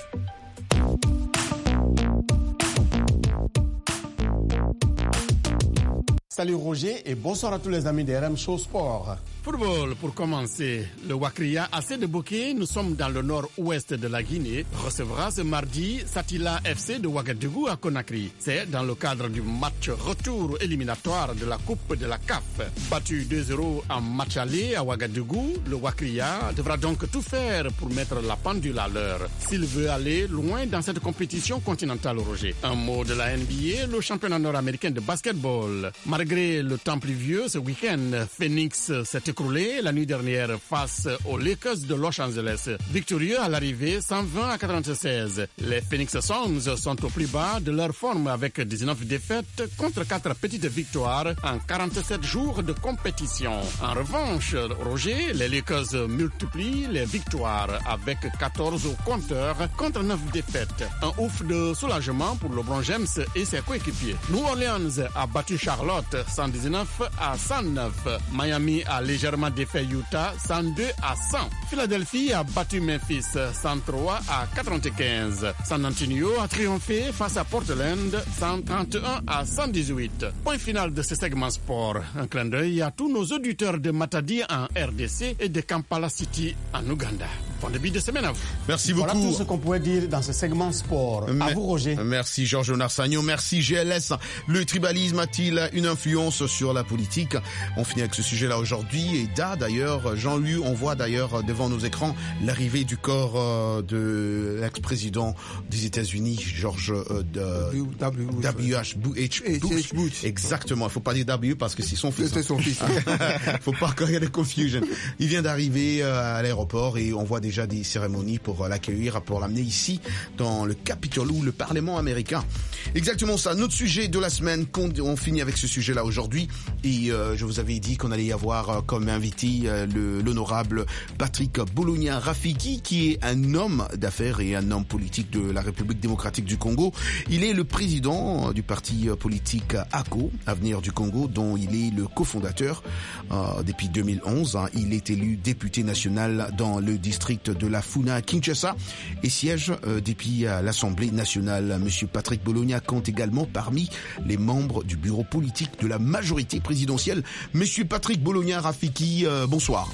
Salut Roger et bonsoir à tous les amis de R M Show Sport. Football pour commencer. Le Wakria A C de Boké, nous sommes dans le nord-ouest de la Guinée, recevra ce mardi Satila F C de Ouagadougou à Conakry. C'est dans le cadre du match retour éliminatoire de la Coupe de la C A F. Battu deux zéro en match aller à Ouagadougou, le Wakria devra donc tout faire pour mettre la pendule à l'heure s'il veut aller loin dans cette compétition continentale, Roger. Un mot de la N B A, le championnat nord-américain de basketball. Malgré le temps pluvieux, ce week-end, Phoenix s'est écroulé la nuit dernière face aux Lakers de Los Angeles. Victorieux à l'arrivée, cent vingt à quatre-vingt-seize. Les Phoenix Suns sont au plus bas de leur forme avec dix-neuf défaites contre quatre petites victoires en quarante-sept jours de compétition. En revanche, Roger, les Lakers multiplient les victoires avec quatorze au compteur contre neuf défaites. Un ouf de soulagement pour LeBron James et ses coéquipiers. New Orleans a battu Charlotte cent dix-neuf à cent neuf. Miami a légèrement défait Utah cent deux à cent. Philadelphie a battu Memphis cent trois à quatre-vingt-quinze. San Antonio a triomphé face à Portland cent trente et un à cent dix-huit. Point final de ce segment sport. Un clin d'œil à tous nos auditeurs de Matadi en R D C et de Kampala City en Ouganda. Bon début de semaine à vous. Merci beaucoup. Voilà tout ce qu'on pouvait dire dans ce segment sport. Me- à vous, Roger. Merci Georges Léonard-Sagnon. Merci G L S. Le tribalisme a-t-il une influence sur la politique? On finit avec ce sujet-là aujourd'hui. Et da, d'ailleurs, Jean-Louis, on voit d'ailleurs devant nos écrans l'arrivée du corps euh, de l'ex-président des États-Unis, George euh, W H Bush. Bush. Exactement. Il faut pas dire W parce que c'est son fils. C'était son fils. Faut pas qu'il y ait de confusion. Il vient d'arriver euh, à l'aéroport et on voit déjà des cérémonies pour l'accueillir, pour l'amener ici dans le Capitole ou le Parlement américain. Exactement ça. Notre sujet de la semaine, on finit avec ce sujet-là aujourd'hui et euh, je vous avais dit qu'on allait y avoir euh, comme invité euh, le, l'honorable Patrick Bologna Rafiki, qui est un homme d'affaires et un homme politique de la République démocratique du Congo. Il est le président du parti politique A C O, Avenir du Congo, dont il est le cofondateur euh, depuis deux mille onze. Hein. Il est élu député national dans le district de la Funa à Kinshasa et siège euh, depuis euh, l'Assemblée nationale. Monsieur Patrick Bologna compte également parmi les membres du bureau politique de la majorité présidentielle. Monsieur Patrick Bologna Rafiki, euh, bonsoir.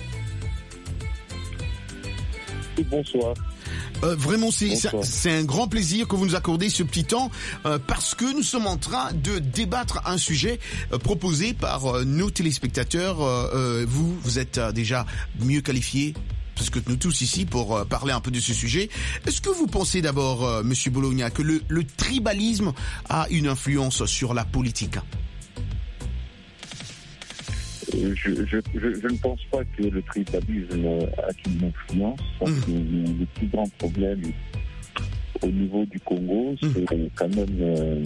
Bonsoir. Euh, vraiment, c'est, c'est, c'est un grand plaisir que vous nous accordez ce petit temps euh, parce que nous sommes en train de débattre un sujet euh, proposé par euh, nos téléspectateurs. Euh, euh, vous, vous êtes euh, déjà mieux qualifié parce que nous tous ici pour euh, parler un peu de ce sujet. Est-ce que vous pensez d'abord, euh, Monsieur Bologna, que le, le tribalisme a une influence sur la politique? Je, je, je, je ne pense pas que le tribalisme a une influence. Parce mmh. que le plus grand problème au niveau du Congo, mmh. c'est quand même euh,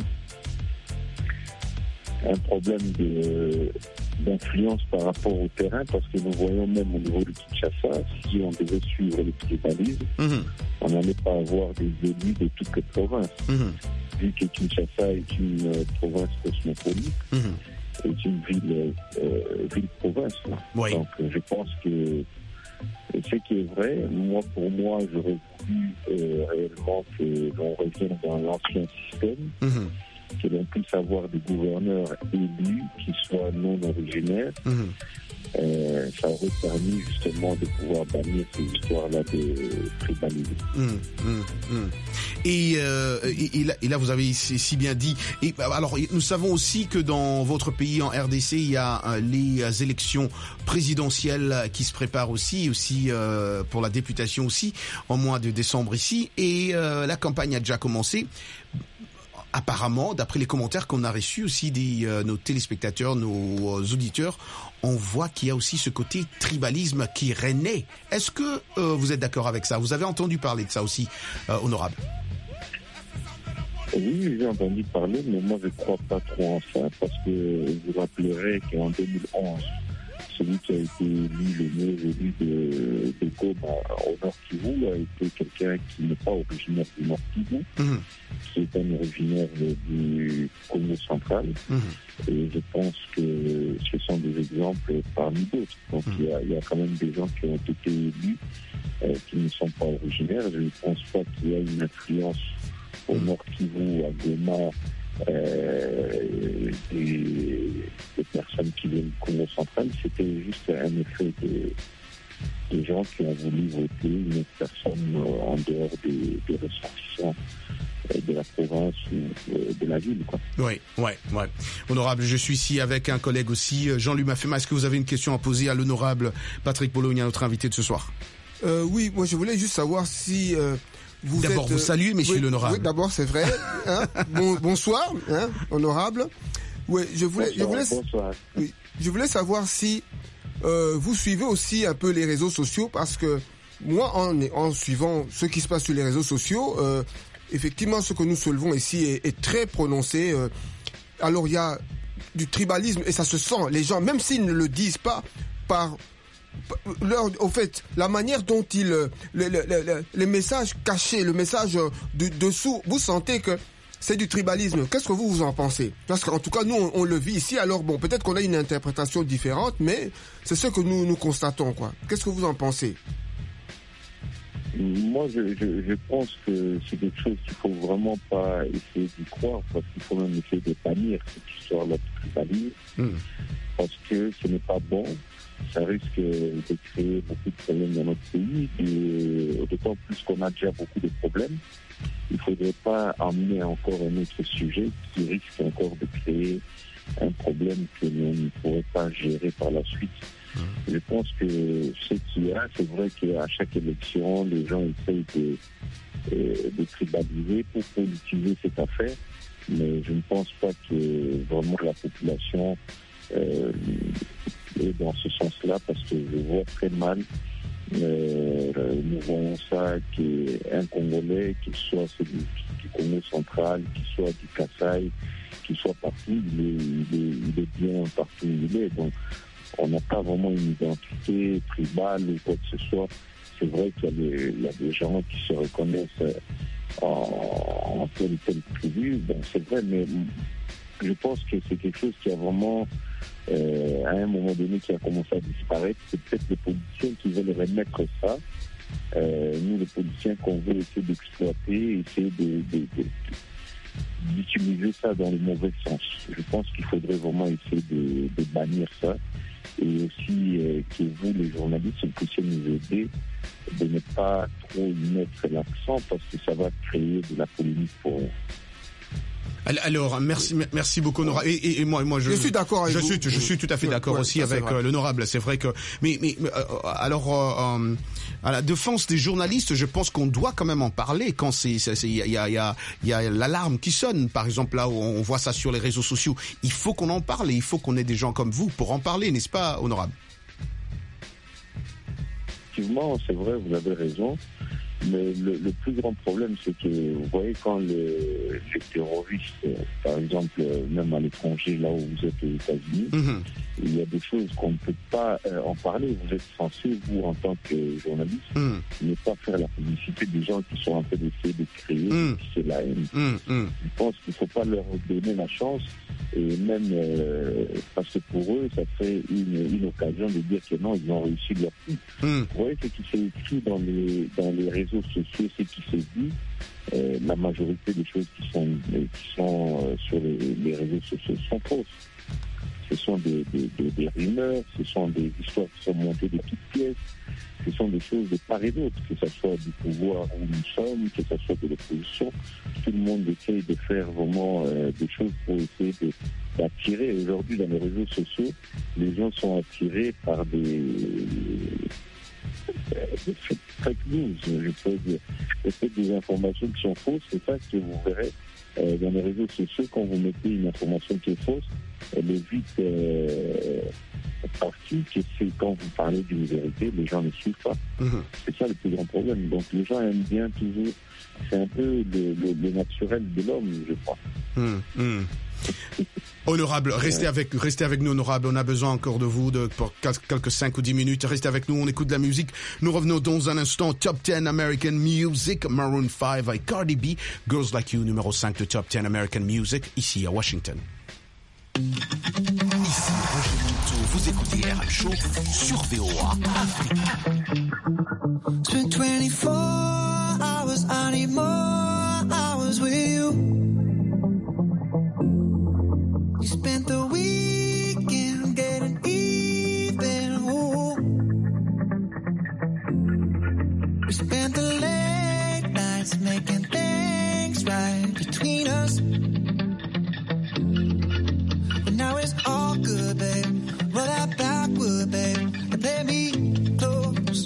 un problème de, d'influence par rapport au terrain, parce que nous voyons même au niveau de Kinshasa, si on devait suivre le tribalisme, mmh. on n'allait pas avoir des élus de toutes les provinces. Mmh. Vu que Kinshasa est une euh, province cosmopolite, mmh. est une ville, euh, ville-province. Oui. Donc je pense que ce qui est vrai, moi pour moi, j'aurais voulu euh, réellement que l'on revienne dans l'ancien système, mmh. que l'on puisse avoir des gouverneurs élus qui soient non originaires. Mmh. Euh, ça aurait permis justement de pouvoir bannir ces histoires-là de tribalisme. Mmh, mmh, mmh. Et, euh, et, et, là, et là, vous avez si, si bien dit. Et alors, nous savons aussi que dans votre pays, en R D C, il y a euh, les élections présidentielles qui se préparent aussi, aussi euh, pour la députation aussi, en mois de décembre ici. Et euh, la campagne a déjà commencé. Apparemment, d'après les commentaires qu'on a reçus aussi des euh, nos téléspectateurs, nos euh, auditeurs, on voit qu'il y a aussi ce côté tribalisme qui renaît. Est-ce que euh, vous êtes d'accord avec ça? Vous avez entendu parler de ça aussi, euh, honorable? Oui, j'ai entendu parler, mais moi je ne crois pas trop en ça, parce que vous rappellerez qu'en deux mille onze, celui qui a été élu le mieux élu de, de Goma au Nord Kivu a été quelqu'un qui n'est pas originaire du Nord Kivu, mmh. qui est un originaire du Congo central. Mmh. Et je pense que ce sont des exemples parmi d'autres. Donc mmh. il, y a, il y a quand même des gens qui ont été élus euh, qui ne sont pas originaires. Je ne pense pas qu'il y a une influence au mmh. Nord Kivu, à Goma, Euh, des, des personnes qui viennent du Congo central. C'était juste un effet de, de gens qui ont voulu voter une autre personne en dehors des, des ressortissants de la province ou de la ville, quoi. Oui, oui, oui. Honorable, je suis ici avec un collègue aussi, Jean-Louis Mafema. Est-ce que vous avez une question à poser à l'honorable Patrick Bologne, notre invité de ce soir? euh, Oui, moi je voulais juste savoir si... Euh Vous d'abord, êtes, vous saluez, messieurs oui, l'honorable. Oui, d'abord, c'est vrai. Hein, bon, bonsoir, hein, honorable. Oui, je voulais, bonsoir, je voulais, bonsoir. Oui, je voulais savoir si euh, vous suivez aussi un peu les réseaux sociaux, parce que moi, en, en suivant ce qui se passe sur les réseaux sociaux, euh, effectivement, ce que nous soulevons ici est, est très prononcé. Euh, alors, il y a du tribalisme et ça se sent. Les gens, même s'ils ne le disent pas, par leur, au fait, la manière dont ils, les, les, les, les messages cachés, le message de, dessous, vous sentez que c'est du tribalisme. Qu'est-ce que vous, vous en pensez? Parce qu'en tout cas, nous, on, on le vit ici. Alors bon, peut-être qu'on a une interprétation différente, mais c'est ce que nous, nous constatons, quoi. Qu'est-ce que vous en pensez? Moi, je, je, je pense que c'est quelque chose qu'il faut vraiment pas essayer d'y croire, parce qu'il faut même essayer de bannir cette histoire-là de tribalisme, mmh. parce que ce n'est pas bon. Ça risque de créer beaucoup de problèmes dans notre pays, et d'autant plus qu'on a déjà beaucoup de problèmes. Il ne faudrait pas amener encore un autre sujet qui risque encore de créer un problème que l'on ne pourrait pas gérer par la suite. Mmh. Je pense que ce qu'il y a, c'est vrai qu'à chaque élection, les gens essayent de, de tribaliser pour politiser cette affaire, mais je ne pense pas que vraiment la population euh, est dans ce sens-là, parce que je vois très mal. Euh, nous voyons ça qu'un Congolais, qu'il soit celui du Congo central, qu'il soit du Kasaï, qu'il soit partout, il est, il, est, il est bien partout où il est. Donc, on n'a pas vraiment une identité tribale ou quoi que ce soit. C'est vrai qu'il y a des, il y a des gens qui se reconnaissent en, en telle ou telle tribu. Bon, c'est vrai, mais je pense que c'est quelque chose qui a vraiment, euh, à un moment donné, qui a commencé à disparaître. C'est peut-être les politiciens qui veulent remettre ça. Euh, nous, les politiciens, qu'on veut essayer d'exploiter, essayer de, de, de, de, d'utiliser ça dans le mauvais sens. Je pense qu'il faudrait vraiment essayer de, de bannir ça. Et aussi euh, que vous, les journalistes, vous puissiez nous aider de ne pas trop y mettre l'accent, parce que ça va créer de la polémique pour eux. Alors, merci, merci beaucoup, honorable. Et, et, et moi, moi, je, je suis d'accord avec je vous. Suis, je suis tout à fait d'accord ouais, aussi ouais, avec euh, l'honorable. C'est vrai que, mais, mais euh, alors, euh, à la défense des journalistes, je pense qu'on doit quand même en parler quand c'est, il y a, il y a, il y a, y a l'alarme qui sonne. Par exemple, là où on voit ça sur les réseaux sociaux, il faut qu'on en parle et il faut qu'on ait des gens comme vous pour en parler, n'est-ce pas, honorable? Effectivement, c'est vrai, vous avez raison. Mais le, le plus grand problème, c'est que, vous voyez, quand le, les terroristes, euh, par exemple, euh, même à l'étranger, là où vous êtes aux États-Unis, mmh. il y a des choses qu'on ne peut pas euh, en parler. Vous êtes censé, vous, en tant que journaliste, mmh. ne pas faire la publicité des gens qui sont en train d'essayer de créer mmh. c'est la haine. Mmh. Je pense qu'il ne faut pas leur donner la chance Et même euh, parce que pour eux, ça fait une, une occasion de dire que non, ils ont réussi leur coup. Mm. Vous voyez ce qui s'est écrit dans les, dans les réseaux sociaux, ce qui se dit, euh, la majorité des choses qui sont, qui sont euh, sur les, les réseaux sociaux sont fausses. Ce sont des, des, des, des rumeurs, ce sont des histoires qui sont montées de toutes pièces, ce sont des choses de part et d'autre, que ce soit du pouvoir où nous sommes, que ce soit de l'opposition. Tout le monde essaye de faire vraiment euh, des choses pour essayer de, d'attirer. Aujourd'hui, dans les réseaux sociaux, les gens sont attirés par des, des fake news, je peux dire. Peut-être des informations qui sont fausses, c'est ça que vous verrez euh, dans les réseaux sociaux. Quand vous mettez une information qui est fausse, elle est vite euh, partie, que c'est quand vous parlez d'une vérité, les gens ne suivent pas. Mmh. C'est ça le plus grand problème. Donc les gens aiment bien toujours, c'est un peu le, le, le naturel de l'homme, je crois. Mmh. Mmh. Honorable, restez avec, restez avec nous, honorable. On a besoin encore de vous de, pour quelques cinq ou dix minutes. Restez avec nous, on écoute de la musique. Nous revenons dans un instant. Top dix American Music, Maroon five avec Cardi B, Girls Like You, numéro cinq de Top dix American Music, ici à Washington. Ici, Roger Monteau, vous écoutez R M Show sur V O A Afrique. It's been twenty-four hours, I need more hours with you. You spent the weekend getting even, ooh. We spent the late nights making things right between us. But now it's all good, babe. Roll that backward, babe, and play me close.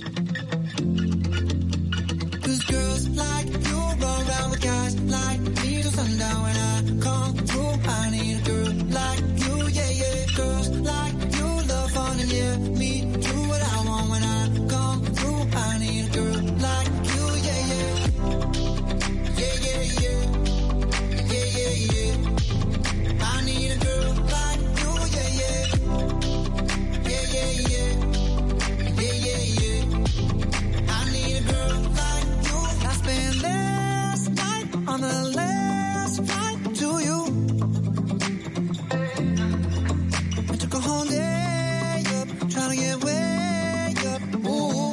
Cause girls like you run around with guys like me till sundown. When I come through, I need a girl like you, yeah, yeah. Girls like you love fun and yeah, me do what I want. When I come through, I need a girl like you, yeah, yeah. Yeah, yeah, yeah. Yeah, yeah, yeah. I need a girl like you, yeah, yeah. Yeah, yeah, yeah. Yeah, yeah, yeah. I need a girl like you. I spent last night on the last flight to you. I took a whole day up, trying to get way up. Ooh.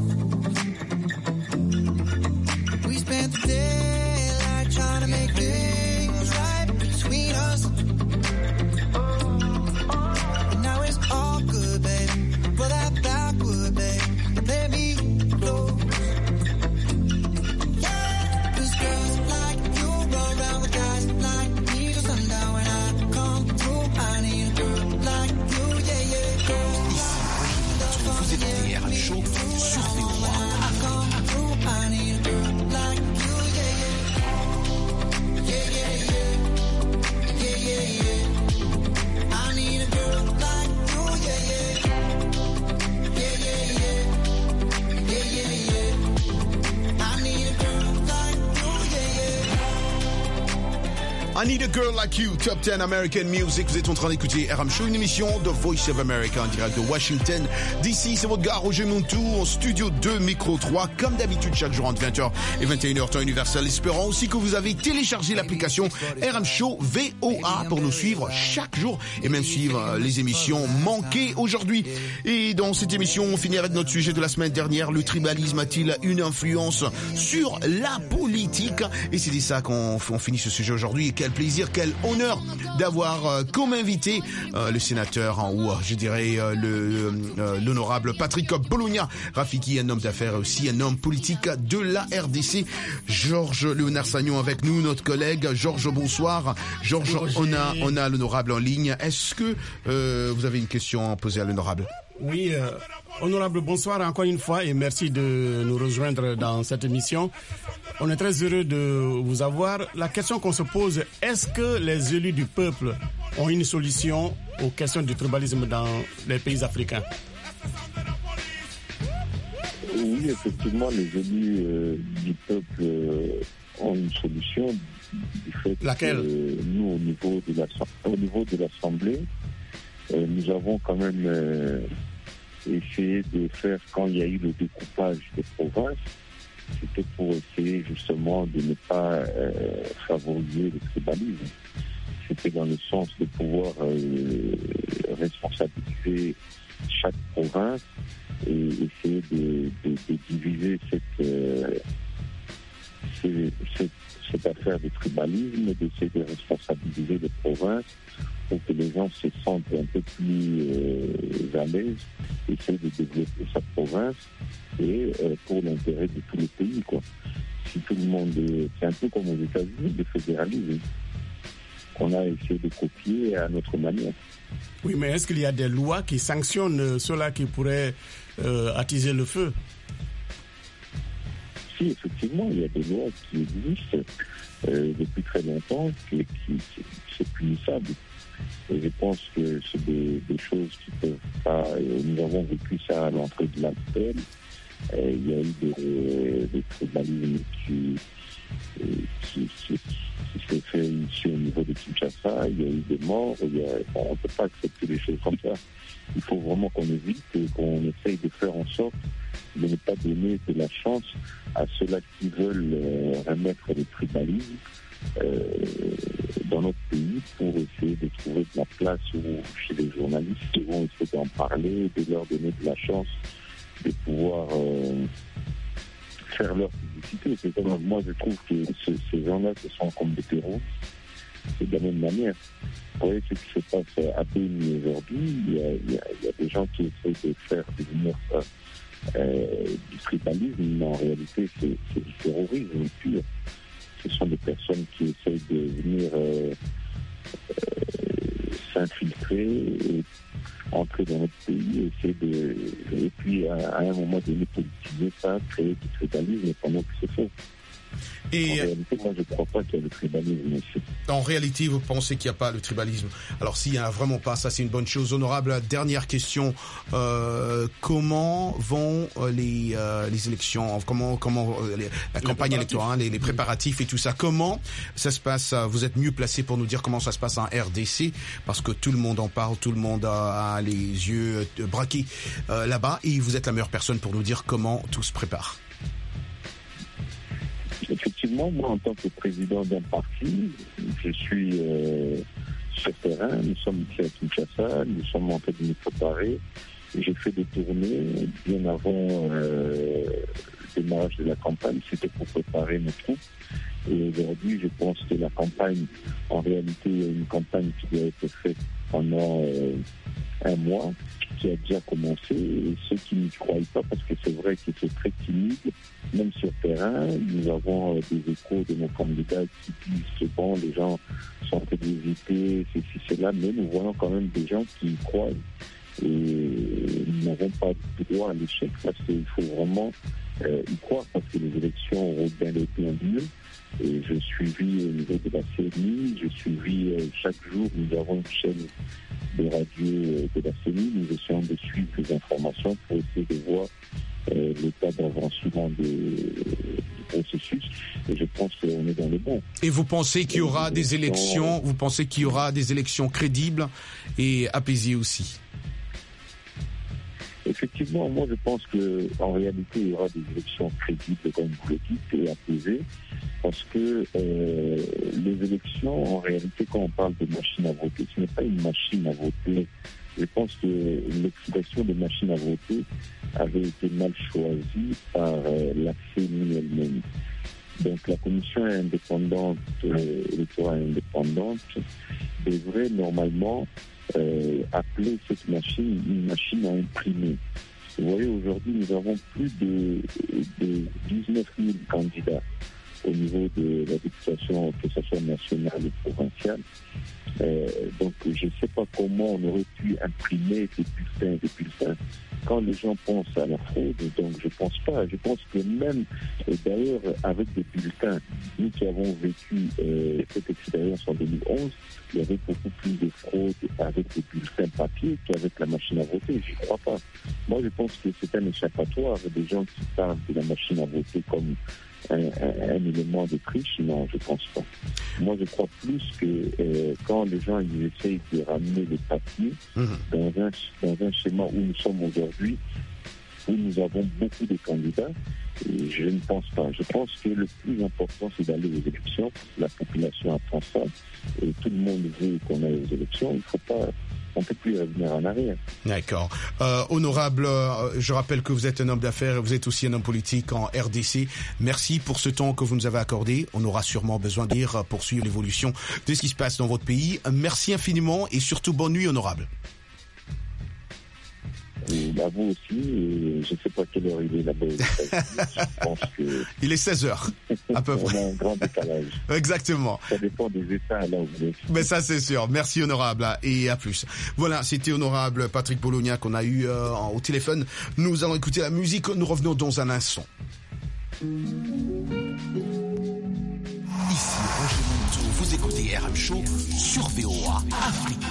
We spent the daylight trying to make things right between us. But now it's all good, baby. Roll that backward, babe, and play me close. Yeah, 'cause girls like you roll around with guys like me till sundown. When I come through, I need a girl like you, yeah, yeah. Girls Vous écoutez R M Show sur V O A Afrique. come through, I need a girl like you, yeah, yeah. Yeah, yeah, yeah. Yeah, yeah, yeah. I need a girl like you, yeah, yeah. Yeah, yeah, yeah. Yeah, yeah, yeah. I need a girl like you, yeah, yeah. I Need a Girl Like You, Top dix American Music. Vous êtes en train d'écouter R M Show, une émission de Voice of America en direct de Washington. D'ici, c'est votre gars Roger Montou en studio deux, micro trois, comme d'habitude chaque jour entre vingt heures et vingt et une heures temps universel. Espérons aussi que vous avez téléchargé l'application R M Show V O A pour nous suivre chaque jour et même suivre les émissions manquées aujourd'hui. Et dans cette émission, on finit avec notre sujet de la semaine dernière. Le tribalisme a-t-il une influence sur la politique? Et c'est ça qu'on on finit ce sujet aujourd'hui. Quel plaisir, quel honneur d'avoir euh, comme invité euh, le sénateur, hein, ou euh, je dirais euh, le euh, l'honorable Patrick Bologna Rafiki, un homme d'affaires et aussi un homme politique de la R D C. Georges Léonard Sagnon avec nous, notre collègue. Georges, bonsoir. Georges, on a on a l'honorable en ligne. Est-ce que euh, vous avez une question à poser à l'honorable? Oui, euh, honorable, bonsoir encore une fois et merci de nous rejoindre dans cette émission. On est très heureux de vous avoir. La question qu'on se pose, est-ce que les élus du peuple ont une solution aux questions du tribalisme dans les pays africains? Oui, effectivement, les élus euh, du peuple euh, ont une solution du fait Laquelle? que nous, au niveau de l'Assemblée, au niveau de l'Assemblée, euh, nous avons quand même euh, essayé de faire, quand il y a eu le découpage des provinces, c'était pour essayer justement de ne pas euh, favoriser le tribalisme. c'était dans le sens de pouvoir euh, responsabiliser chaque province et essayer de, de, de diviser cette, euh, cette, cette, cette affaire de tribalisme, d'essayer de responsabiliser les provinces pour que les gens se sentent un peu plus euh, à l'aise, essayer de développer sa province et euh, pour l'intérêt de tous les pays, quoi. Si tout le monde est, c'est un peu comme aux États-Unis, le fédéralisme, qu'on a essayé de copier à notre manière. Oui, mais est-ce qu'il y a des lois qui sanctionnent ceux-là qui pourraient euh, attiser le feu? Si, effectivement, il y a des lois qui existent euh, depuis très longtemps, qui, qui, qui c'est punissable. Et je pense que c'est des, des choses qui peuvent pas. Nous avons vécu ça à l'entrée de l'Alpel. Euh, il y a eu des, des tribalismes qui, qui, qui, qui s'est fait ici au niveau de Kinshasa. Il y a eu des morts. Il y a, bon, on ne peut pas accepter des choses comme ça. Il faut vraiment qu'on évite et qu'on essaye de faire en sorte de ne pas donner de la chance à ceux-là qui veulent euh, remettre le tribalisme euh, dans notre pays pour essayer de trouver de la place où, chez les journalistes qui vont essayer d'en parler, de leur donner de la chance de pouvoir euh, faire leur publicité. C'est comme, moi, je trouve que ce, ces gens-là, ce sont comme des terroristes. C'est de la même manière. Vous voyez ce qui se passe à Béni aujourd'hui. Il y, a, il, y a, il y a des gens qui essaient de faire devenir ça euh, du tribalisme, mais en réalité, c'est, c'est du terrorisme pur. Ce sont des personnes qui essayent de venir euh, euh, s'infiltrer et entrer dans notre pays, essayer de... Et puis, à, à un moment donné, politiser ça, créer du tribalisme pendant que c'est faux. Et en réalité, moi, je ne crois pas qu'il y a le tribalisme ici. En réalité, vous pensez qu'il n'y a pas le tribalisme. Alors, s'il n'y en a vraiment pas, ça, c'est une bonne chose. Honorable, dernière question. Euh, comment vont les, euh, les élections, comment, comment euh, les, la campagne électorale, les, les préparatifs et tout ça? Comment ça se passe? Vous êtes mieux placé pour nous dire comment ça se passe en R D C, parce que tout le monde en parle, tout le monde a, a les yeux braqués euh, là-bas, et vous êtes la meilleure personne pour nous dire comment tout se prépare. Effectivement, moi, en tant que président d'un parti, je suis euh, sur terrain. Nous sommes ici à Kinshasa, nous sommes en train de nous préparer. J'ai fait des tournées bien avant euh, le démarrage de la campagne. C'était pour préparer nos troupes. Et aujourd'hui, je pense que la campagne, en réalité, il y a une campagne qui doit être faite pendant euh, un mois, qui a déjà commencé. Et ceux qui n'y croient pas, parce que c'est vrai que c'est très timide, même sur terrain, nous avons euh, des échos de nos candidats qui disent que bon, les gens sont en train d'hésiter, ceci, cela, mais nous voyons quand même des gens qui y croient. Et nous n'avons pas de droit à l'échec parce qu'il faut vraiment euh, y croire, parce que les élections auront bien bien lieu. Et je suivis au niveau de la C N I, je suivis euh, chaque jour, nous avons une chaîne de radio euh, de la C N I, nous essayons de suivre les informations pour essayer de voir euh, l'état d'avancement de, du processus. Et je pense qu'on est dans le bon. Et vous pensez qu'il y aura des, des élections, vous pensez qu'il y aura des élections crédibles et apaisées aussi? Effectivement, moi je pense qu'en réalité il y aura des élections crédibles, comme vous le dites, et apaisées, parce que euh, les élections, en réalité, quand on parle de machine à voter, ce n'est pas une machine à voter. Je pense que l'expression de machine à voter avait été mal choisie par euh, la C N I elle-même. Donc la commission indépendante, euh, électorale indépendante, devrait normalement Euh, appeler cette machine une machine à imprimer. Vous voyez, aujourd'hui, nous avons plus de, de dix-neuf mille candidats au niveau de la députation, que ce soit nationale ou provinciale. Euh, donc, je ne sais pas comment on aurait pu imprimer des bulletins, des bulletins. Quand les gens pensent à la fraude, donc je ne pense pas. Je pense que même, et d'ailleurs, avec des bulletins, nous qui avons vécu euh, cette expérience en deux mille onze, il y avait beaucoup plus de fraude avec des bulletins papier qu'avec la machine à voter. Je ne crois pas. Moi, je pense que c'est un échappatoire des gens qui parlent de la machine à voter comme un, un, un élément de triche. Non, je ne pense pas. Moi, je crois plus que euh, quand les gens ils essayent de ramener les papiers mmh. dans, un, dans un schéma où nous sommes aujourd'hui, où nous avons beaucoup de candidats, Et je ne pense pas. Je pense que le plus important, c'est d'aller aux élections. La population attend ça. Et tout le monde veut qu'on aille aux élections. Il ne faut pas... On ne peut plus revenir en arrière. D'accord. Euh, honorable, euh, je rappelle que vous êtes un homme d'affaires et vous êtes aussi un homme politique en R D C. Merci pour ce temps que vous nous avez accordé. On aura sûrement besoin de dire pour suivre l'évolution de ce qui se passe dans votre pays. Merci infiniment et surtout bonne nuit, honorable. Et à vous aussi, et je ne sais pas quelle heure il est là-bas. Je pense que... Il est seize heures, à peu près. On a un grand décalage. Exactement. Ça dépend des États là où vous êtes. Mais ça, c'est sûr. Merci, honorable, et à plus. Voilà, c'était honorable Patrick Bologna qu'on a eu euh, au téléphone. Nous allons écouter la musique. Nous revenons dans un instant. Ici Roger Montou, vous écoutez R M Show sur V O A Afrique.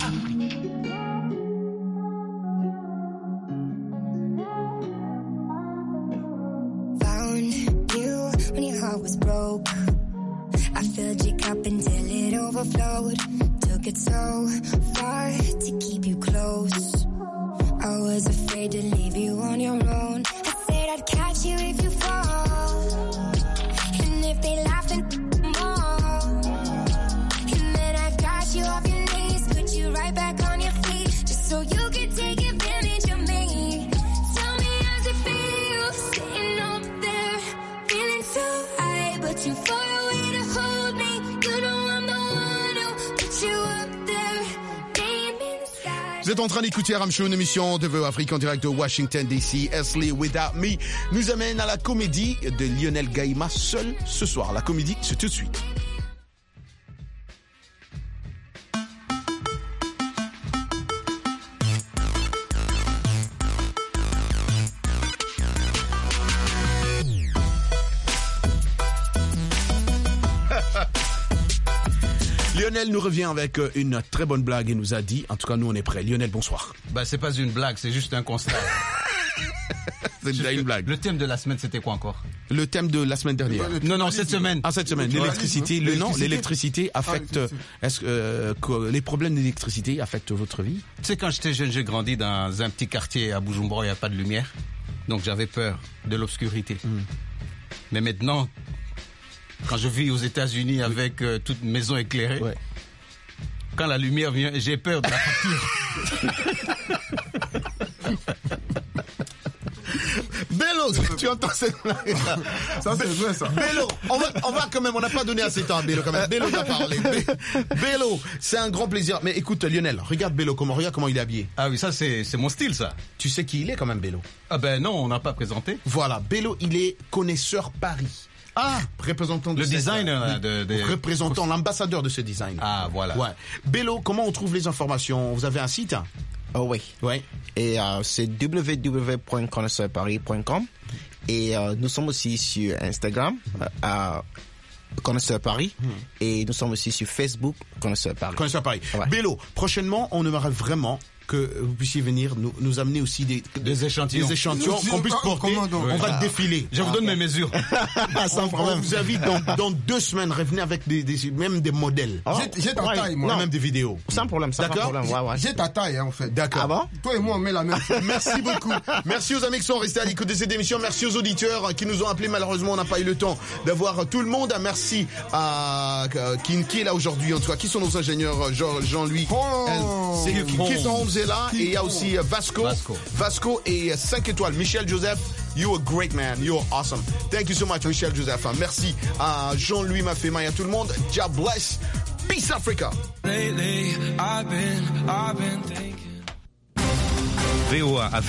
When your heart was broke, I filled your cup until it overflowed. Took it so far to keep you close. I was afraid to leave you on your own. I said I'd catch you if you fall, and if they laugh then more. And then I got you off your knees, put you right back on your feet, just so you could take advantage of me. Tell me how's it feel, sitting up there, feeling so high, but too far away to hold me. You know I'm the one who put you up there, name inside. Vous êtes en train d'écouter R M Show, une émission de V O A Afrique en direct de Washington D C. Ashley Without Me nous amène à la comédie de Lionel Gaïma, seul ce soir. La comédie, c'est tout de suite. Lionel nous revient avec une très bonne blague et nous a dit, en tout cas nous on est prêts. Lionel, bonsoir. Bah c'est pas une blague, c'est juste un constat. C'est déjà une blague. Le thème de la semaine c'était quoi encore? Le thème de la semaine dernière. Non non, cette semaine. Ah cette semaine, l'électricité, le non, l'électricité affecte est-ce euh, que les problèmes d'électricité affectent votre vie? Tu sais, quand j'étais jeune, j'ai grandi dans un petit quartier à Bujumbura, il n'y a pas de lumière. Donc j'avais peur de l'obscurité. Mm. Mais maintenant, quand je vis aux États-Unis avec euh, toute maison éclairée, ouais. Quand la lumière vient, j'ai peur de la facture. Bello, tu entends cette blague? Ça c'est vrai ça. Bello, on va, on va quand même, on n'a pas donné assez de temps à Bello quand même. Bello va parler. Bello, c'est un grand plaisir. Mais écoute Lionel, regarde Bello, comment, regarde comment il est habillé. Ah oui, ça c'est, c'est mon style ça. Tu sais qui il est quand même Bello? Ah ben non, on n'a pas présenté. Voilà, Bello, il est connaisseur Paris. Ah, représentant de le cette, designer de, de... représentant l'ambassadeur de ce design. Ah voilà. Ouais. Bello, comment on trouve les informations? Vous avez un site? Oh oui. Ouais. Et euh, c'est w w w point connaisseur paris point com et euh, nous sommes aussi sur Instagram euh, à Connaisseur Paris hmm. et nous sommes aussi sur Facebook Connaisseur Paris. Connaisseur Paris. Ouais. Bello, prochainement, on aimerait vraiment que vous puissiez venir nous, nous amener aussi des, des échantillons, des échantillons qu'on puisse porter. On va te défiler. Je vous ah, donne okay. mes mesures. Sans problème. On vous invite dans, dans deux semaines, revenez avec des, des, même des modèles. Oh, j'ai, j'ai ta ouais, taille, moi. Même des vidéos. Sans problème, sans D'accord. problème. Ouais, ouais. J'ai ta taille, hein, en fait. D'accord. Ah bon? Toi et moi, on met la même. Merci beaucoup. Merci aux amis qui sont restés à l'écoute de cette émission. Merci aux auditeurs qui nous ont appelés. Malheureusement, on n'a pas eu le temps d'avoir tout le monde. Merci à qui, qui est là aujourd'hui. En tout cas, qui sont nos ingénieurs? Jean, Jean-Louis. Oh, c'est qui, qui sont est là. Et il y a aussi Vasco, Vasco, Vasco et cinq étoiles. Michel Joseph, you're a great man, you're awesome. Thank you so much, Michel Joseph. Merci à Jean-Louis Mafema et à tout le monde. God bless. Peace Africa. Lately, I've been, I've been thinking. V O A